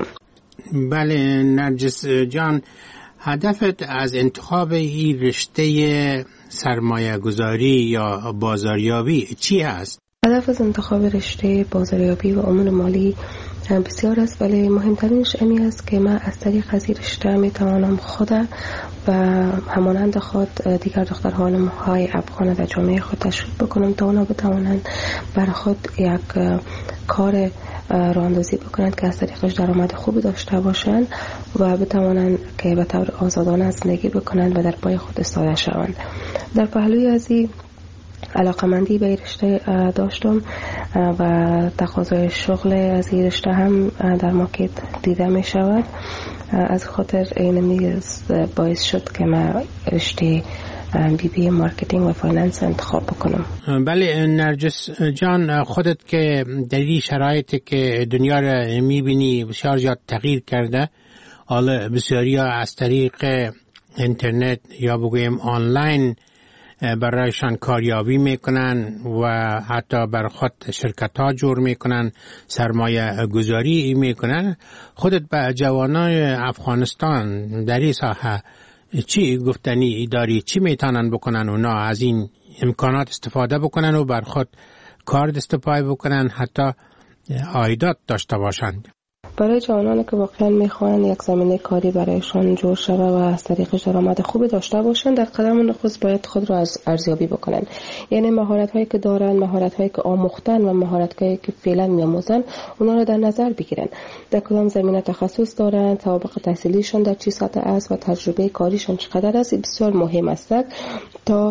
[SPEAKER 6] بله نرجس جان، هدفت از انتخاب این رشته سرمایه گذاری یا بازاریابی چی هست؟
[SPEAKER 7] هدف از انتخاب رشته بازاریابی و امور مالی بسیار است، ولی مهمترینش امی است که من از طریق از این رشته میتوانم خود و همانند خود دیگر دختران های افغان در جامعه خود تشویق بکنم تا اونا بتوانند برای خود یک کار راه اندازی بکنند که از طریقش درآمد خوبی داشته باشند و بتوانند که به طور آزادانه زندگی بکنند و در پای خود ایستاده شوند. در پهلوی از این علاقمندی به این رشته داشتم و تقاضای شغل از این رشته هم در مارکت دیده می شود. از خاطر این باعث شد که من رشته بی بی مارکتینگ و فایننس انتخاب بکنم.
[SPEAKER 6] بله نرجس جان، خودت که در این شرایطی که دنیا را میبینی بسیار زیاد تغییر کرده، حالا بسیاری ها از طریق اینترنت یا بگویم آنلاین برایشان کاریابی میکنن و حتی بر خود شرکت ها جور میکنن، سرمایه گذاری میکنن. خودت به جوانای افغانستان در این ساحه چی گفتنی داری؟ چی میتونن بکنن اونا از این امکانات استفاده بکنن و بر خود کار دستپای بکنن، حتی عایدات داشته باشند؟
[SPEAKER 7] برای جوانانی که واقعا میخوان یک زمینه کاری برایشان جور شود و از طریقش درآمد خوبی داشته باشند، در قدم نخست باید خود را از ارزیابی بکنن. یعنی مهارت هایی که دارن، مهارت هایی که آموختن و مهارت هایی که فعلا میآموزن، اونا را در نظر بگیرن. در کدام زمینه تخصص دارن، سابقه تحصیلیشون در چه سطح است و تجربه کاریشون چقدر است، بسیار مهم است تا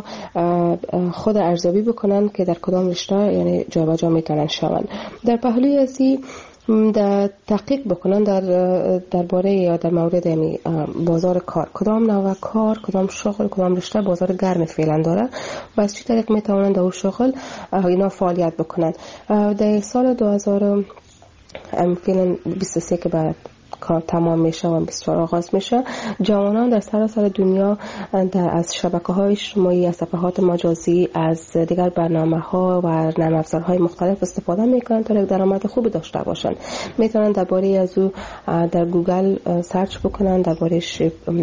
[SPEAKER 7] خود ارزیابی بکنن که در کدام رشته یعنی جابجا میتونن شوند. در پهلوی از در تحقیق بکنن در درباره یا در مورد یعنی بازار کار، کدام نوع کار، کدام شغل، کدام رشته بازار گرم فعلا داره و از چه طریق میتونن در اون شغل اینا فعالیت بکنن. در سال دو هزار فعلا بیست و سه که بعد کار تمام میشه و بیست و چهار آغاز میشه، جوانان در سراسر دنیا در از شبکه‌های اجتماعی، از صفحات مجازی، از دیگر برنامه‌ها و نرم افزارهای مختلف استفاده میکنن تا یک درآمد خوبی داشته باشن. میتونن درباره از او در گوگل سرچ بکنن، دربارهش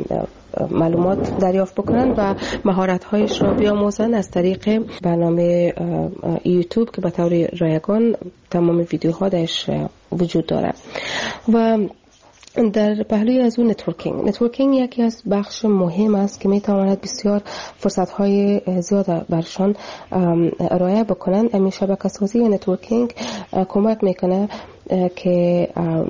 [SPEAKER 7] معلومات دریافت بکنن و مهارت‌هایش را بیاموزن از طریق برنامه یوتیوب که به طور رایگان تمام ویدیوها درش وجود داره. و در پهلوی از اون نتورکینگ نتورکینگ یکی از بخش مهم است که میتواند بسیار فرصت‌های زیاد برشان ارائه بکنند. همین شبکه‌سازی نتورکینگ کمک میکنه که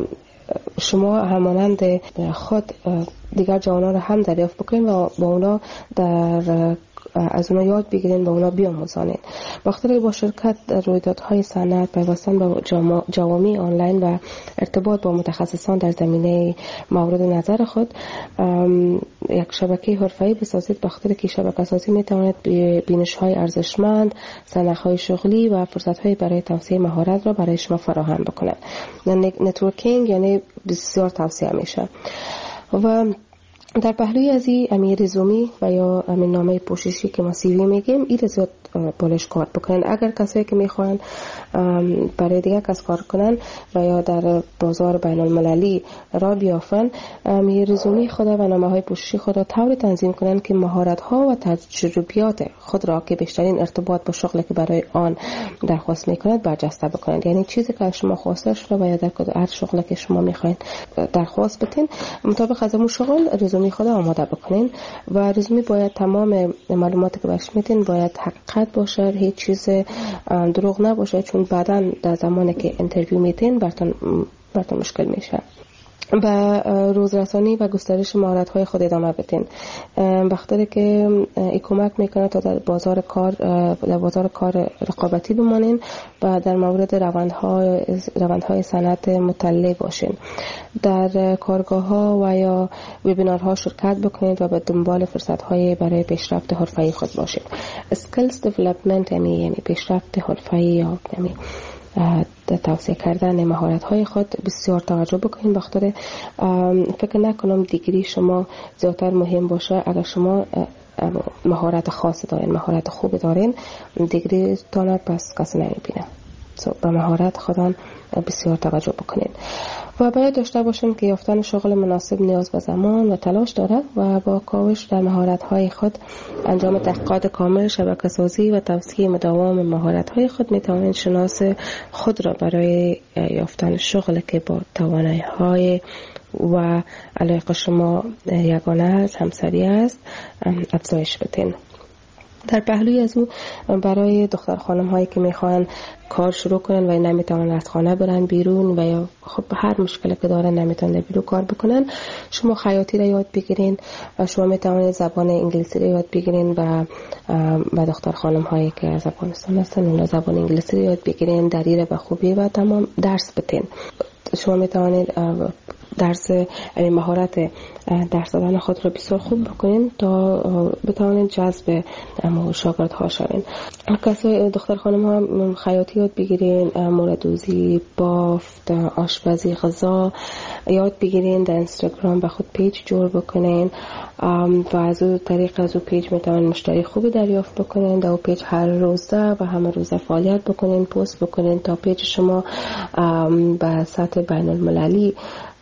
[SPEAKER 7] شما همانند خود دیگر جوانان را هم دریافت بکنید و با اونا در از اونا یاد بگیرین و اونا بیاموزانین. بخاطر با شرکت در رویدادهای صنعت، پیوستن با جوامع آنلاین و ارتباط با متخصصان در زمینه مورد نظر خود یک شبکه حرفه‌ای بسازید. بخاطر که شبکه سازی میتواند بینش‌های ارزشمند، سنخ‌های شغلی و فرصت‌های برای توسعه مهارت را برای شما فراهم بکند. نتورکینگ یعنی بسیار توصیه میشه. و در پهلوی از این امی رزومی و یا امی نامه پوششی که ما سیوی میگیم این زیاد بالش کار بکنن. اگر کسایی که میخوان برای دیگه کس کار کنن و یا در بازار بین المللی را بیافن، امی رزومی خود و نامه های پوششی خود را طور تنظیم کنن که مهارت ها و تجربیات خود را که بیشترین ارتباط با شغلی که برای آن درخواست میکنند برجسته بکنند. یعنی چیزی که شما خواسته شده و یا در هر شغلی که شما میخواین درخواست بدین مطابق از اون شغل رزومی خود آماده بکنین و رزومی باید تمام معلوماتی که بهش میدین باید حقیقت باشه، هیچ چیز دروغ نباشه، چون بعداً در زمانی که اینترویو میدین براتون براتون مشکل میشه. و روزرسانی و گسترش مهارت‌های خود ادامه بدین. بخاطر که این کمک میکنه تا در بازار کار در بازار کار رقابتی بمانین و در مورد روندهای روندهای صنعت مطلع باشین. در کارگاه‌ها و یا وبینارها شرکت بکنید و به دنبال فرصت‌های برای پیشرفت حرفه‌ای خود باشید. skills development یعنی پیشرفت حرفه‌ای یا یعنی توسعه کردن مهارت‌های خود بسیار توجه بکنین. بخاطر فکر نکنم دیگری شما زیادتر مهم باشه. اگر شما مهارت خاص دارین، مهارت خوب دارین، دیگری تانر پس کسی نمیبینه. به مهارت خودان بسیار توجه بکنین و باید داشته باشین که یافتن شغل مناسب نیاز به زمان و تلاش داره و با کاوش در مهارت‌های خود، انجام تحقیقات کامل، شبکه‌سازی و توسعه مداوم مهارت‌های خود می‌توانید شناس خود را برای یافتن شغلی که با توانایی‌های و علاقه شما یگانه است، همسری است، افزایش بدین. در پهلوی از او برای دختر خانم هایی که میخوان کار شروع کنن و نمیتونن از خانه برن بیرون و یا خب هر مشکلی که دارن نمیتونن بیرون کار بکنن، شما خیاطی را یاد بگیرین و شما میتونید زبان انگلیسی را یاد بگیرین و و دختر خانم هایی که از افغانستان هستن اون زبان انگلیسی را یاد بگیرین، دریره به خوبی و تمام درس بدین. شما میتونید درس این مهارت درس دادن خود را بسیار خوب بکنین تا بتوانید جذب شاگردها شوین. کسای دختر خانم ها خیاطی یاد بگیرین، موردوزی، بافت، آشپزی، غذا یاد بگیرین، در اینستاگرام به خود پیج جور بکنین و از اون طریق از اون پیج میتوانید مشتری خوبی دریافت بکنین. در اون پیج هر روزه و همه روزه فعالیت بکنین، پست بکنین تا پیج شما به سطح بین المللی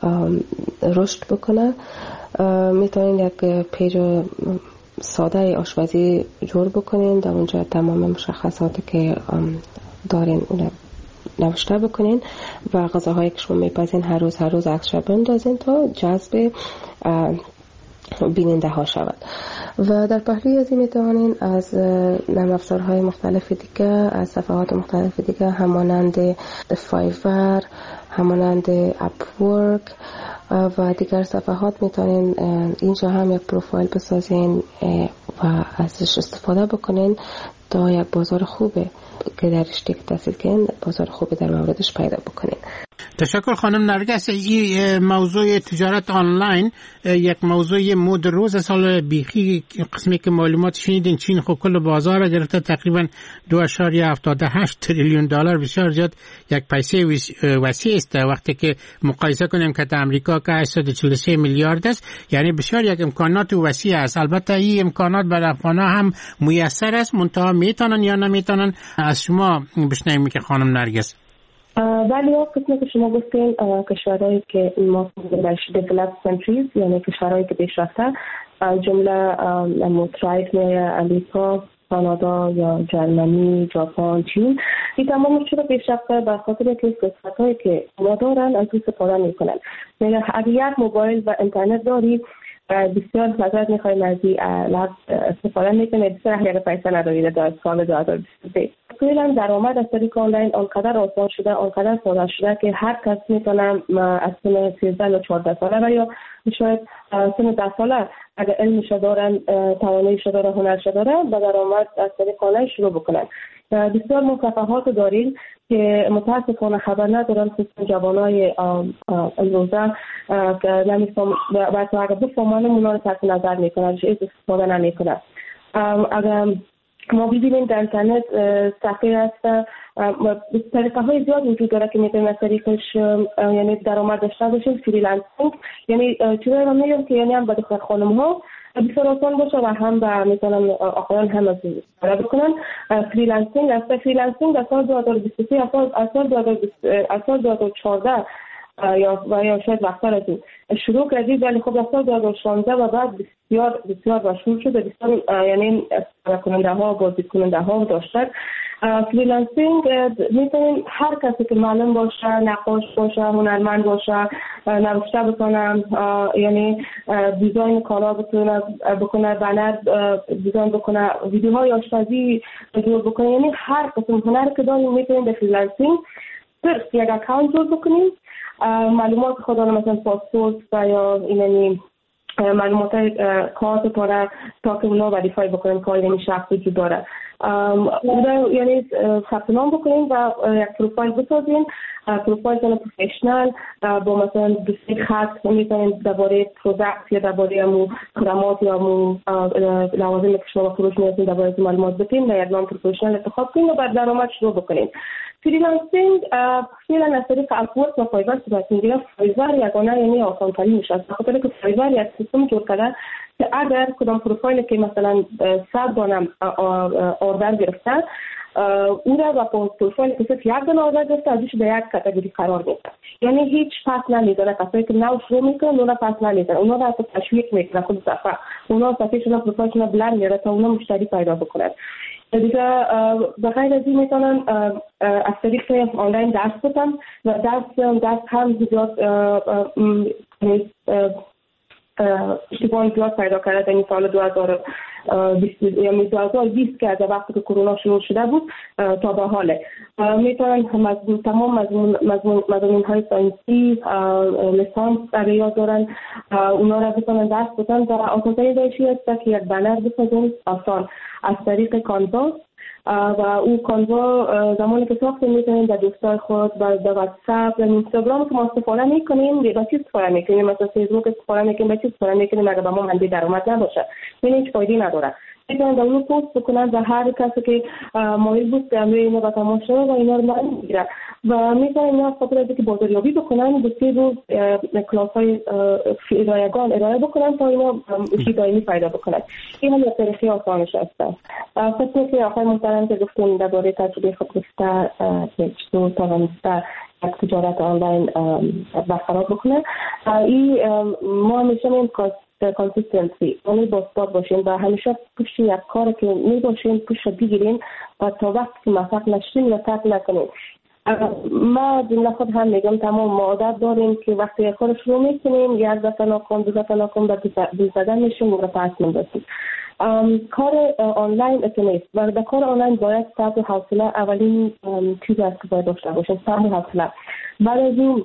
[SPEAKER 7] رشد بکنه. میتونین یک پیج ساده آشپزی جور بکنین، در اونجا تمام مشخصاتی که دارین اون نوشته بکنین و غذاهایی که شما میپزین هر روز هر روز عکسش بندازین تا جذب بیننده ها شود. و در پهلوی از این میتوانین از نرم افزارهای مختلف دیگه، از صفحات مختلف دیگه همانند فایور، همانند اپورک و دیگر صفحات میتونین اینجا هم یک پروفایل بسازین و ازش استفاده بکنین تا یک بازار خوبه که در رشته که تحصیل کنین بازار خوبه در موردش پیدا بکنین.
[SPEAKER 6] تشکر خانم نرگس. این موضوع تجارت آنلاین یک موضوع مود روز سال بیخی قسمی که معلومات شنیدین چین خب کل بازار را گرفته تقریبا دو اشاریه هفتاد و هشت تریلیون دلار، بسیار زیاد یک پیسه وسیع است وقتی که مقایسه کنیم که در امریکا که هشتصد و چهل و سه میلیارد است، یعنی بسیار یک امکانات وسیع است. البته این امکانات برای افغان‌ها هم میسر است، منتها میتونن یا نمیتونن. از شما بشنویم که خانم نرگس.
[SPEAKER 7] ولی ها قسمی که شما گفتین کشورهایی که ما بهش developed countries یعنی کشورهایی که پیشرفته، جمله متحد امریکا، کانادا یا جرمنی، ژاپن، چین، این تمام چرا پیشرفته به خاطر که فرصتایی که ما دارن از اون استفاده میکنن. یعنی اگر یک موبایل و اینترنت داری بسیار مزد میخوایم از این لحظ استفاده میکنه، بسیار اگر پیسه ندارید در سال دو هزار و بیست و سه. کلا درآمد از طریق آنلاین آنقدر آسان شده، آنقدر ساده شده که هر کس میتونه از سن سیزده یا چهارده ساله و یا شاید سن ده ساله اگر علمش دارن، تواناییش داره، هنرش داره، با درآمد از طریق آنلاین شروع بکنن. بسیار مصفحات داریم که متاسفانه خبر ندارن خصوصا جوانای امروزه که نمیفهم و اگر بفهمن اونا رو تحت نظر میکنن، هیچ استفاده نمیکنن. اگر ما ببینیم در اینترنت صفحه هست، طریقه های زیاد وجود داره که میتونیم از طریقش یعنی درآمد داشته باشیم. فریلنسینگ یعنی چیزایی رو میگم که یعنی هم به دختر خانم ها بسیار آسان باشه و هم به مثلا آقایان هم از این استفاده بکنن. فریلنسینگ است. فریلنسینگ از سال دو هزار و بیست و سه از سال دو هزار و چهارده یا و یا شاید وقت‌تر از این شروع کردید، ولی خب از سال دو هزار و شانزده و بعد بسیار بسیار مشهور شده. بسیار یعنی استفاده کننده ها بازدید کننده ها داشتن. فریلنسینگ میتونیم هر کسی که معلم باشه، نقاش باشه، هنرمند باشه، نوشته بکنه، یعنی دیزاین کالا بتونه بکنه، بنر دیزاین بکنه، ویدیوهای آشپزی جور بکنه، یعنی هر قسم هنر که داریم میتونیم به فریلنسینگ صرف یک اکانت جور بکنیم، معلومات خودمون مثلا پاسپورت یا ایننی معلومات کارت پاره تا که اونا وریفای بکنیم که این شخص وجود داره، یعنی ثبت نام بکنیم و یک پروفایل بسازیم. پروفایل کنه پروفشنال با مثلا دو سه خط میتونیم درباره پروداکت یا درباره امو خدمات یا امو لوازم که شما فروش می‌کنید درباره معلومات بدیم و یک نام پروفشنال انتخاب کنیم و بعد درآمد شروع بکنیم. فریلنسینگ فعلا از طریق اپورک و فایور صورت میگیره. فایور یگانه یعنی آسان ترین میشه، به خاطر که فایور یک سیستم جور کرده که اگر کدام پروفایل که مثلا صد دانه اوردر گرفته او را با پروفایل که صرف یک دانه اوردر گرفته ازش به یک کاتگوری قرار میده، یعنی هیچ پس نمیذاره. کسایی که نو شروع میکنن اونا پس نمیذاره، اونا را تشویق میکنه خود صفحه، اونا صفحهشون پروفایلشون بلند میاره تا اونا مشتری پیدا بکنن. دیگه به غیر از این میتونن از طریق آنلاین درس بدن و درس درس هم زیاد اشتباهی زیاد پیدا کرده. این سال دو هزار و بیست یعنی دو هزار و بیست که از وقتی که کرونا شروع شده بود تا به حال میتونن مضمون تمام مضمون مضمون های ساینسی لیسانس در یاد دارن، اونا را بتونن درس بدن و آسان‌ترین روشی است که یک بنر بسازن آسان از طریق کانوا و او کانوا زمانی که ساخته میتونیم در دوستای خود و در واتساپ و اینستاگرام که ما استفاده میکنیم با چیز استفاده میکنیم، مثلا فیسبوک استفاده میکنیم با چیز استفاده میکنیم اگر به ما منبع درآمد نباشه این هیچ فایده نداره. میتونن در اون پست بکنن و هر کسی که مایل بود به امروی اینا با تماشا و اینا رو من میگیرن و میتونن اینا خاطر از که بازاریابی بکنن به سه روز کلاس های رایگان ارائه بکنن تا اینا اشی دائمی پیدا بکنن. این هم یک طریقی آسانش هستن. خصوصی که آقای محترم که گفتیم درباره تجربه خود گفته که چطور توانسته یک تجارت آنلاین برقرار بکنه، این ما همیشه میم کانسیستنسی یعنی باثبات باشیم و همیشه پشت یک کار که می باشیم پشت بگیریم و تا وقتی که موفق نشیم و ترک نکنیم. ما جمله خود هم میگم تمام ما عادت داریم که وقتی یک کار شروع میکنیم یک دفعه ناکام دو دفعه ناکام و دو زدن میشیم و پس میندازیم. کار آنلاین اتنیست و در کار آنلاین باید صبر و حوصله اولین چیزی است که باید داشته باشیم، صبر و حوصله. بعد از اون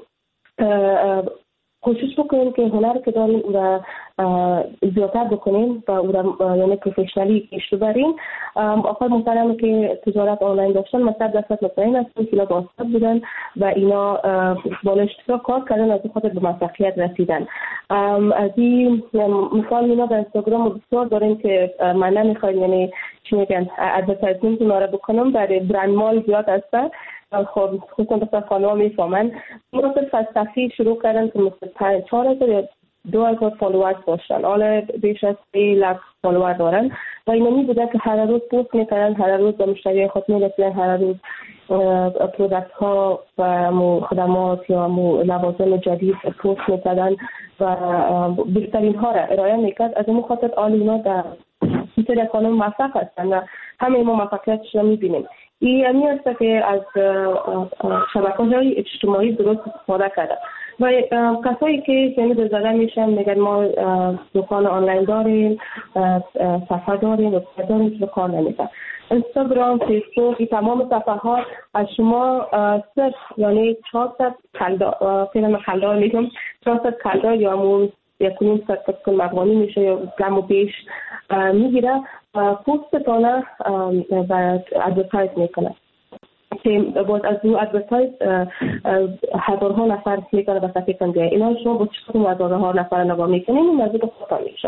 [SPEAKER 7] کوشش بکنیم که هنر که داریم او را زیادتر بکنیم و او را یعنی پروفشنالی پیش ببریم. آقای محترم که تجارت آنلاین داشتن مثلا دستت مطمئن هستن که اینا باستاد بودن و اینا بالا اشتراک کار کردن از خاطر به موفقیت رسیدن. از این مثال اینا در اینستاگرام بسیار داریم که من نمیخوایم یعنی چی میگن ادورتایزمنت اونا را بکنم، برای برند مال زیاد هستن. خب خصوصا دختر خانم‌ها میفهمن مثلا فلسفی شروع کردن که مثلا پنج چهار هزار یا دو هزار فالوورز داشتن، حالا بیش از سه لک فالوور دارن و اینا می بوده که هر روز پست میکنن، هر روز به مشتری خود میرسن، هر روز پروداکت ها و خدمات یا لوازم جدید پست میکردن و بهترین ها را ارائه میکرد. از این خاطر آل اینا در سری خانم موفق هستن و همه ما موفقیتش رو میبینیم. این یعنی است که از شبکه‌های اجتماعی درست استفاده کرده و کسایی که یعنی به زدن میشن میگن ما دکان آنلاین داریم، صفحه داریم، وبسایت داریم که کار نمیکنه. اینستاگرام، فیسبوک، تمام صفحه ها از شما صرف یعنی چهارصد کلدار فیلم کلدار میگم چهارصد کلدار یا همون یک نیم صد کل مقامی میشه یا کم و بیش میگیره و پستتانه و ادورتایز میکنه که باید از اون ادورتایز هزارها نفر میکنه و صفحه کنگه اینا شما با چطور هزارها نفر نگاه میکنیم این نزدیک خودتان میشه.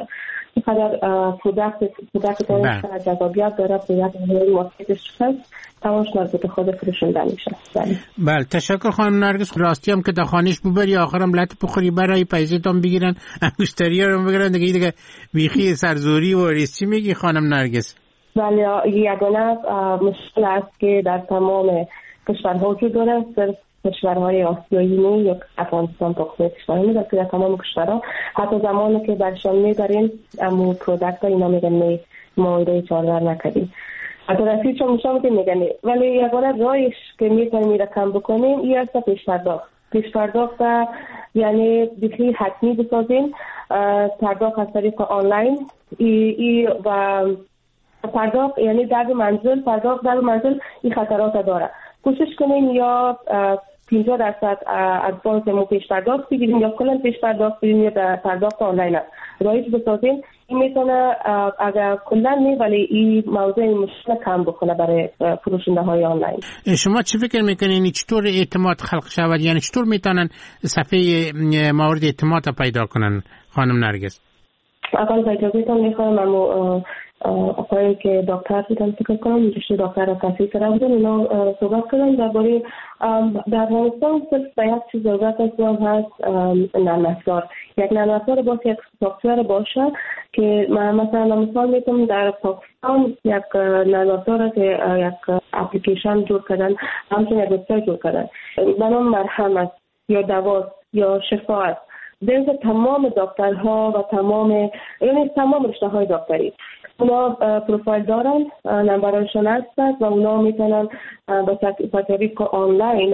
[SPEAKER 7] چقدر پروداکت پروداکتش جذابیت داره، پروداکت مارکتش هست، تمامش مربوط خود فروشنده میشه.
[SPEAKER 6] بله تشکر خانم نرگس. راستی هم که تا خانهش ببری آخرم لط بخوری برای پیسه‌تون بگیرن، انگشتری رو بگیرن دیگه دیگه بیخی سرزوری و ریسی میگی خانم نرگس.
[SPEAKER 7] بله یگانه مشکل است که در تمام کشورها وجود داره، صرف کشورهای آسیایی نه یا افغانستان تقریبا کشورهای میده که در تمام کشورها حتی زمانی که برشان میبرین امو پرودکت ها اینا میگن نه مایده چارور نکردیم حتی رسید چون میشم که میگن نه، ولی یگانه رایش که میتونیم رقم بکنیم این است پیش پرداخت. پیش پرداخت یعنی بخی حتمی بسازیم، پرداخت از طریق آنلاین ای, ای و پرداخت یعنی در منزل، پرداخت در منزل این خطرات داره. کوشش کنیم یا پنجاه درصد از بانکمون پیش پرداخت بگیریم یا کلا پیش پرداخت بگیریم یا پرداخت آنلاین است رایج بسازیم. این میتونه اگر کلا نه ولی این موضوع مشکل کم بکنه برای فروشنده های آنلاین. شما
[SPEAKER 6] چی فکر میکنین چطور اعتماد خلق شود؟ یعنی چطور میتونن صفحه مورد اعتماد پیدا کنن خانم نرگس؟
[SPEAKER 7] اول با اجازهتون میخوام اما آقایی که دکتر بودن فکر کنم میشه دکتر کسی کرده بودن اینا صحبت کردن درباره در افغانستان صرف یک چیز ضرورت است و هست نرم افزار. یک نرم افزار باشه، یک سافتور باشه که مثلا مثال میتونم در پاکستان یک نرم افزار که یک اپلیکیشن جور کردن، همچنین یک وبسایت جور کردن به نام مرهم است یا دوا یا شفا است. در تمام دکترها و تمام یعنی تمام رشته های دکتری اونا پروفایل دارن، نمبرشون هستند و اونا میتونن با طریق آنلاین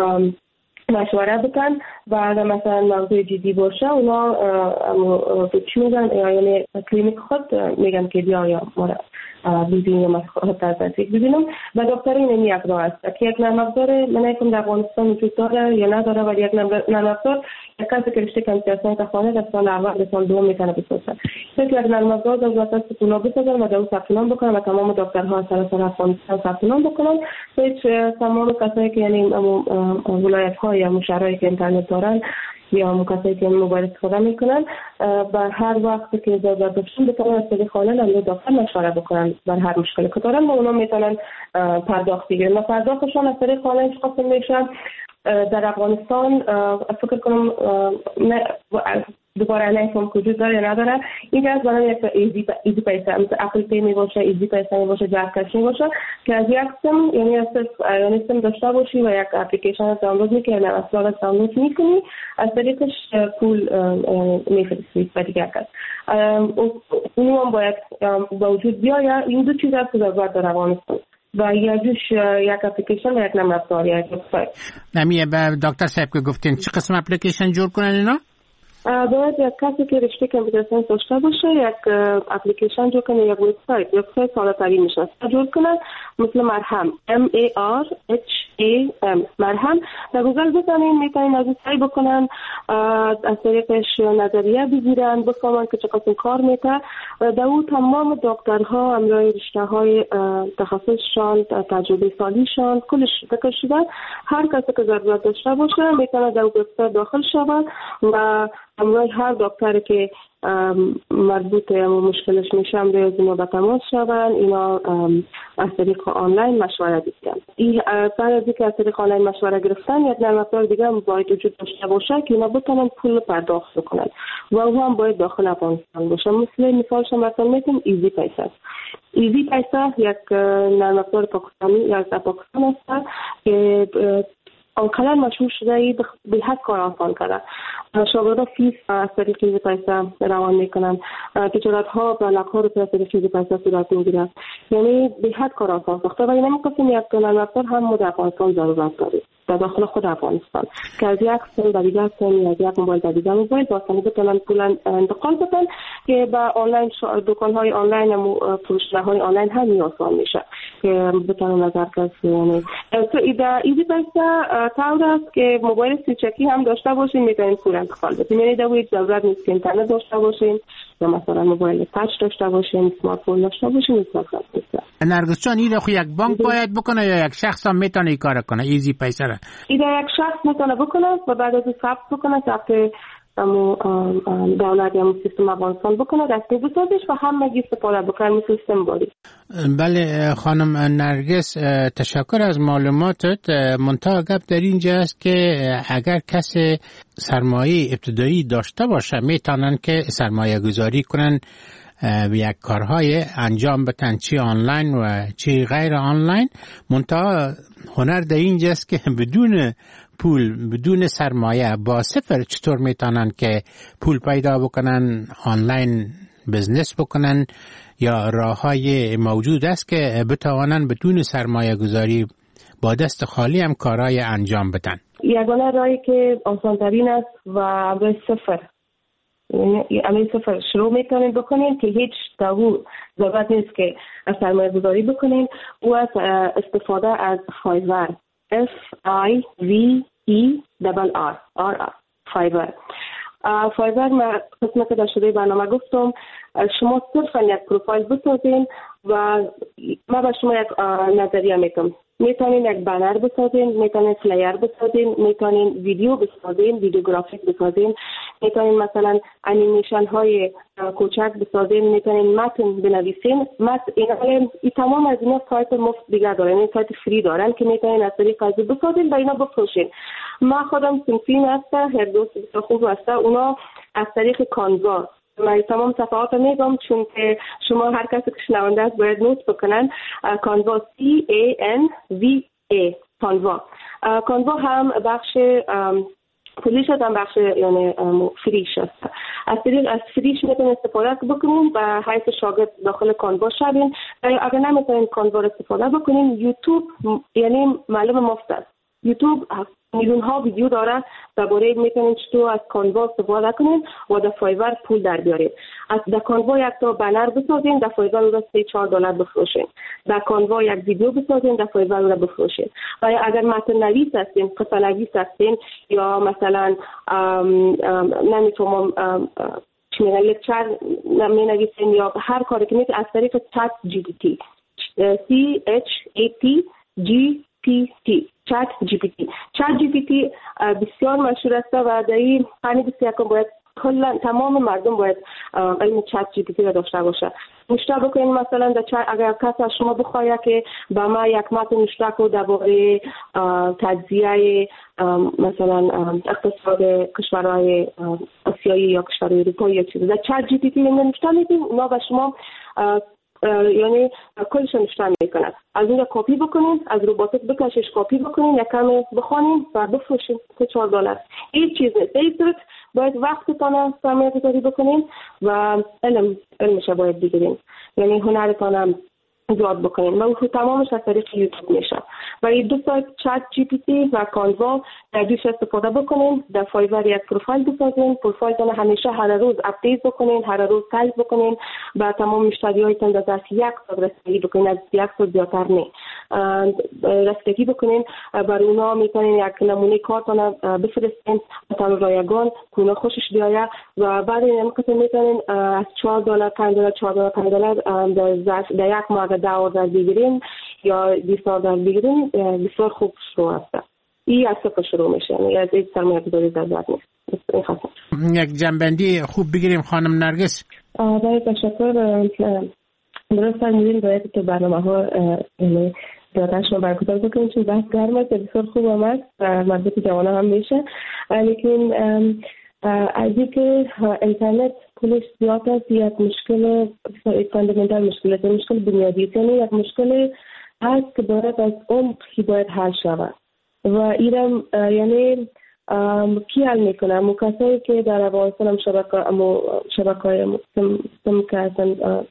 [SPEAKER 7] مشوره بکن و اگر مثلا موضوع جدی باشه اونا چی میگن یعنی کلینیک خود میگن که بیا یا ما ببینیم از خود تازه ببینم و دکتری نمی یک راه است که یک نرم افزار من نمی‌دونم در افغانستان وجود داره یا نداره ولی یک نرم افزار یک کسی که رشته کامپیوتر ساینس خانه در سال اول به سال دوم میتونه بسازه. یک نرم افزار در واسط اونا بسازن و در اون ثبت نام بکنن و تمام دکترها سراسر افغانستان ثبت نام بکنن. هیچ تمام کسایی که یعنی ولایت‌ها یا مشارایی که اینترنت دارن یا هم کسایی که موبایل استفاده میکنن بر هر وقت که ضرورت داشتن بتونن از طریق آنلاین هم دکتر مشوره بکنن بر هر مشکلی که دارن و اونا میتونن پرداخت بگیرن و پرداختشون از طریق آنلاین قسم میشن. در افغانستان فکر کنم دوباره نمی‌فهم وجود داره یا نداره. این از برای یک ایزی ایزی پیسه مثل اپل پی می باشه، ایزی پیسه می باشه، جاک کش می باشه که از یک سیم یعنی از یعنی سیم داشته باشی و یک اپلیکیشن دانلود می‌کنی و اصلا دانلود می‌کنی از طریقش پول می‌فرستی به دیگر کس. اونو هم باید با وجود بیاید. این دو چیز از ضرورت داره افغانستان و یا جوش یک اپلیکیشن و یک نام افزار یا یک وبسایت.
[SPEAKER 6] نمیه به دکتر صاحب که گفتین چه قسم اپلیکیشن جور کنن اینا؟
[SPEAKER 7] باید یک کسی که رشته کامپیوتر ساینس داشته باشه یک اپلیکیشن جور کنه، یک وبسایت وبسایت ساده ترین میشه جور کنه مثل مرهم M A R H A M مرهم در گوگل بزنین میتونین از سعی بکنن از طریقش نظریه بگیرن بفهمن که چه قسم کار میکنه. در اون تمام دکترها امرای رشته های تخصصشان تجربه سالیشان کلش ذکر شده. هر کسی که ضرورت داشته باشه میتونه در وبسایت داخل شود و امروز هر دکتری که مربوط به مشکلش میشه امروز اینا با تماس شدن اینا از طریق آنلاین مشوره بگیرن. این بعد از اینکه از طریق آنلاین مشوره گرفتن یک نرم افزار دیگه باید وجود داشته باشه که اینا بتونن پول پرداخت بکنن و اون هم باید داخل افغانستان باشه. مثل مثالش مثلا میگیم ایزی پیسه. ایزی پیسه یک نرم افزار پاکستانی یا از پاکستان است که آنقدر مشهور شده ای به حد کار آسان کرده. شاگردا فیس از طریق ایزی پیسه روان میکنن، تجارت ها و لکها رو از طریق ایزی پیسه صورت میگیرد. یعنی به حد کار آسان ساخته و اینه میگفتیم یک نرم افزار هم در افغانستان ضرورت داریم در داخل خود افغانستان که از یک سیم به دیگر سیم یا از یک موبایل به دیگر موبایل با آسانی بتونن پول انتقال بدن که به آنلاین دکان های آنلاین و فروشنده های آنلاین هم آسان میشه که بتونن نظر کسی. یعنی تو ایزی پیسه طور است که موبایل سیچکی هم داشته باشین میتونین پول انتقال بدین. یعنی در هیچ ضرورت نیست که اینترنت داشته باشین یا مثلا موبایل تاچ داشته باشین، اسمارت فون داشته باشین. نیست.
[SPEAKER 6] نرگس جان این خو یک بانک باید بکنه یا یک شخص هم میتونه این کار کنه ایزی پیسه را؟
[SPEAKER 7] این یک شخص میتونه بکنه و بعد از ثبت بکنه ثبت امو دولت یا سیستم افغانستان بکنه دستی بسازش و همگی استفاده بکنه مثل سیمبولی.
[SPEAKER 6] بله خانم نرگس تشکر از معلوماتت. منتها گپ در اینجا است که اگر کسی سرمایه ابتدایی داشته باشه میتونن که سرمایه گذاری کنن یک کارهای انجام بدن، چی آنلاین و چی غیر آنلاین. منتها هنر در اینجا است که بدون پول، بدون سرمایه، با صفر چطور میتونن که پول پیدا بکنن، آنلاین بزنس بکنن، یا راههای موجود است که بتوانن بدون سرمایه گذاری با دست خالی هم کارهای انجام بدن.
[SPEAKER 7] یگانه راهی که آسان‌ترین است و به صفر، یعنی صفر شروع میتونین بکنین که هیچ دو ضرورت نیست که سرمایه گذاری بکنین، و استفاده از فایور، F I V E R R R فایور. فایور ما قسمت در شروع برنامه گفتم شما صرفا یک پروفایل بسازین و ما به شما یک نظریه میتونم. میتونین یک بانر بسازین، میتونین فلایر بسازین، میتونین ویدیو بسازین، ویدیو گرافیک بسازین، میتونین مثلا انیمیشن های کوچک بسازین، میتونین متن بنویسین. متن این, این تمام از اینا سایت مفت دیگه دارن، این سایت فری دارن که میتونین از طریق از بسازین و اینا بفروشین. ما خودم سنفین هسته، هر دوست خوب هسته، اونا از طریق کانوا من تمام صفحات رو میگم چون که شما هر کسی که شنونده است باید نوت بکنن. کانوا C A N V A کانوا. کانوا هم بخش پولیش هم بخش یعنی فریش است. از طریق از فریش میتونید استفاده بکنین و حیث شاگرد داخل کانوا شدین. اگر نمیتونین کانوا رو استفاده بکنین، یوتیوب یعنی معلوم مفت است. یوتیوب میلیون ها ویدیو داره درباره میتونین چطور از کانوا استفاده کنین و در فایور پول در بیارین. از در کانوا یک تا بنر بسازین، در فایور رو سه چهار دلار بفروشین. در کانوا یک ویدیو بسازین، در فایور رو بفروشین. و اگر متن نویس هستین، قصه نویس هستین، یا مثلا نمیتونم چی میگن لکچر می نویسین، یا هر کاری که میتونین از طریق چت جی پی تی C H A T G P T چت جی پی تی. چت جی پی تی بسیار مشهور است و در این قرن بیست و یکم باید کلا تمام مردم باید علم چت جی پی تی را داشته باشه. نوشته بکنین مثلا در چت اگر کسی از شما بخواد که با ما یک متن نوشته کنه درباره تجزیه مثلا اقتصاد کشورهای آسیایی یا کشورهای اروپایی یا چیزی، در چت جی پی تی نوشته میدین، اونا به شما یعنی کلش نوشته میکنن. از اون کپی بکنین، از روباتک بکشش کپی بکنین، یک کمی بخونین و بفروشین سه چهار دلار. هیچ چیز نیست. این صورت باید وقتتان سرمایه گذاری بکنین و علم علمش باید بگیرین، یعنی هنرتان زیاد بکنین و تمامش از طریق یوتیوب میشه. و این دو سایت چت جی پی تی و کانوا در دوش استفاده بکنین. در فایور یک پروفایل بسازین، پروفایلتان همیشه هر روز اپدیت بکنین، هر روز تایپ بکنین، با تمام مشتریایتان در دست یک ساعت رسیدگی بکنین، از یک ساعت زیادتر نه رسیدگی بکنین. بر اونا میتونین یک نمونه کارتان بفرستین تان رایگان که اونا خوشش بیاید و بعد این امکان میتونین از چهار دلار پنج دلار چهار دلار پنج دلار در یک ماه ده دلار بگیرین یا بیست دلار بگیرین، بسیار خوب شروع است. این از صفر شروع میشه، یعنی از این سرمایه گذاری ضرورت نیست.
[SPEAKER 6] یک جنبندی خوب بگیریم خانم نرگس.
[SPEAKER 7] باید تشکر. درست فرمودین، باید که برنامه ها دادش رو برگزار بکنیم چون بحث گرم است، بسیار خوب آمد و مربوط جوانان هم میشه. لیکن از اینکه اینترنت پولش زیاد است، یک مشکل فاندامنتال مشکل است، مشکل بنیادی، یعنی یک مشکل هست که باید از عمق باید حل شود و ایرم یعنی کی حل میکنه؟ مو کسایی که در افغانستان هم شبکه امو شبکه‌های سم که هستن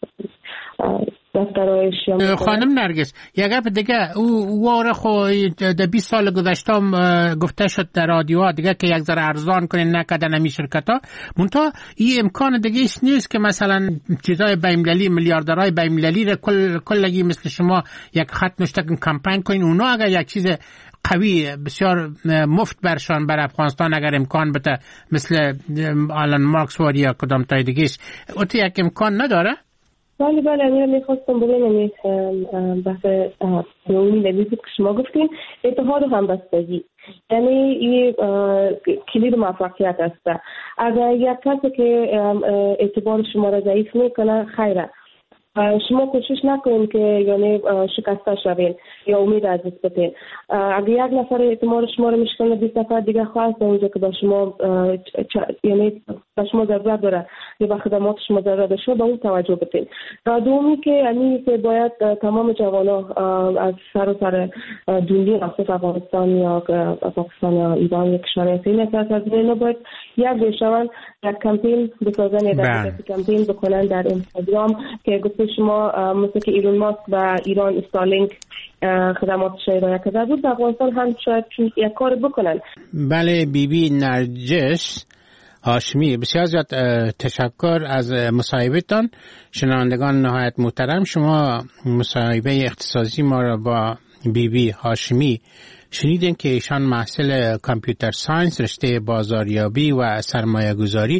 [SPEAKER 7] دفترهای شیام.
[SPEAKER 6] خانم نرگس یک گپ دیگه، او واره خو در بیست سال گذشته گفته شد در رادیوها دیگه که یک ذره ارزان کنین نکردن همین شرکت ها، منتها این امکان دیگه ایش نیست که مثلا چیزای بین‌المللی میلیاردرهای بین‌المللی را کل کلگی مثل شما یک خط نوشته کمپین کنین، اونا اگر یک چیز قوی بسیار مفت برشان بر افغانستان اگر امکان بده مثل آلن مارکس واری یا کدام تای دیگهش، اوتی یک امکان نداره؟
[SPEAKER 7] بله بله امیر میخواستم بگم یعنی بحث دومی ملی بود که شما گفتین اتحاد و همبستگی، یعنی این کلید موفقیت است. اگر یک کسی که اعتبار شما را ضعیف میکنه خیره، شما کوشش نکنید که یعنی شکسته شوین یا امید از دست بدین. اگر یک نفر اعتماد شما رو میشکنه بیست نفر دیگه خواست اونجا که به شما یعنی به شما ضرورت داره یا به خدمات شما ضرورت داره، شما به اون توجه بدین. دومی که یعنی که باید تمام جوانا از سر و سر دنیا خصوص افغانستان یا پاکستان یا ایران یک کشور این است از اینا باید یک بشون یک کمپین بسازن، در کمپین بکنن در اینستاگرام که گفته شما مثل که ایران ماسک و ایران استارلینک خدماتش ارائه کرده بود، در افغانستان هم شاید یک کار بکنن.
[SPEAKER 6] بله بی بی نرجس هاشمی، بسیار زیاد تشکر از مصاحبتان. شنوندگان نهایت محترم، شما مصاحبه اختصاصی ما را با بی بی هاشمی شنیدین که ایشان محصل کامپیوتر ساینس رشته بازاریابی و سرمایه گذاری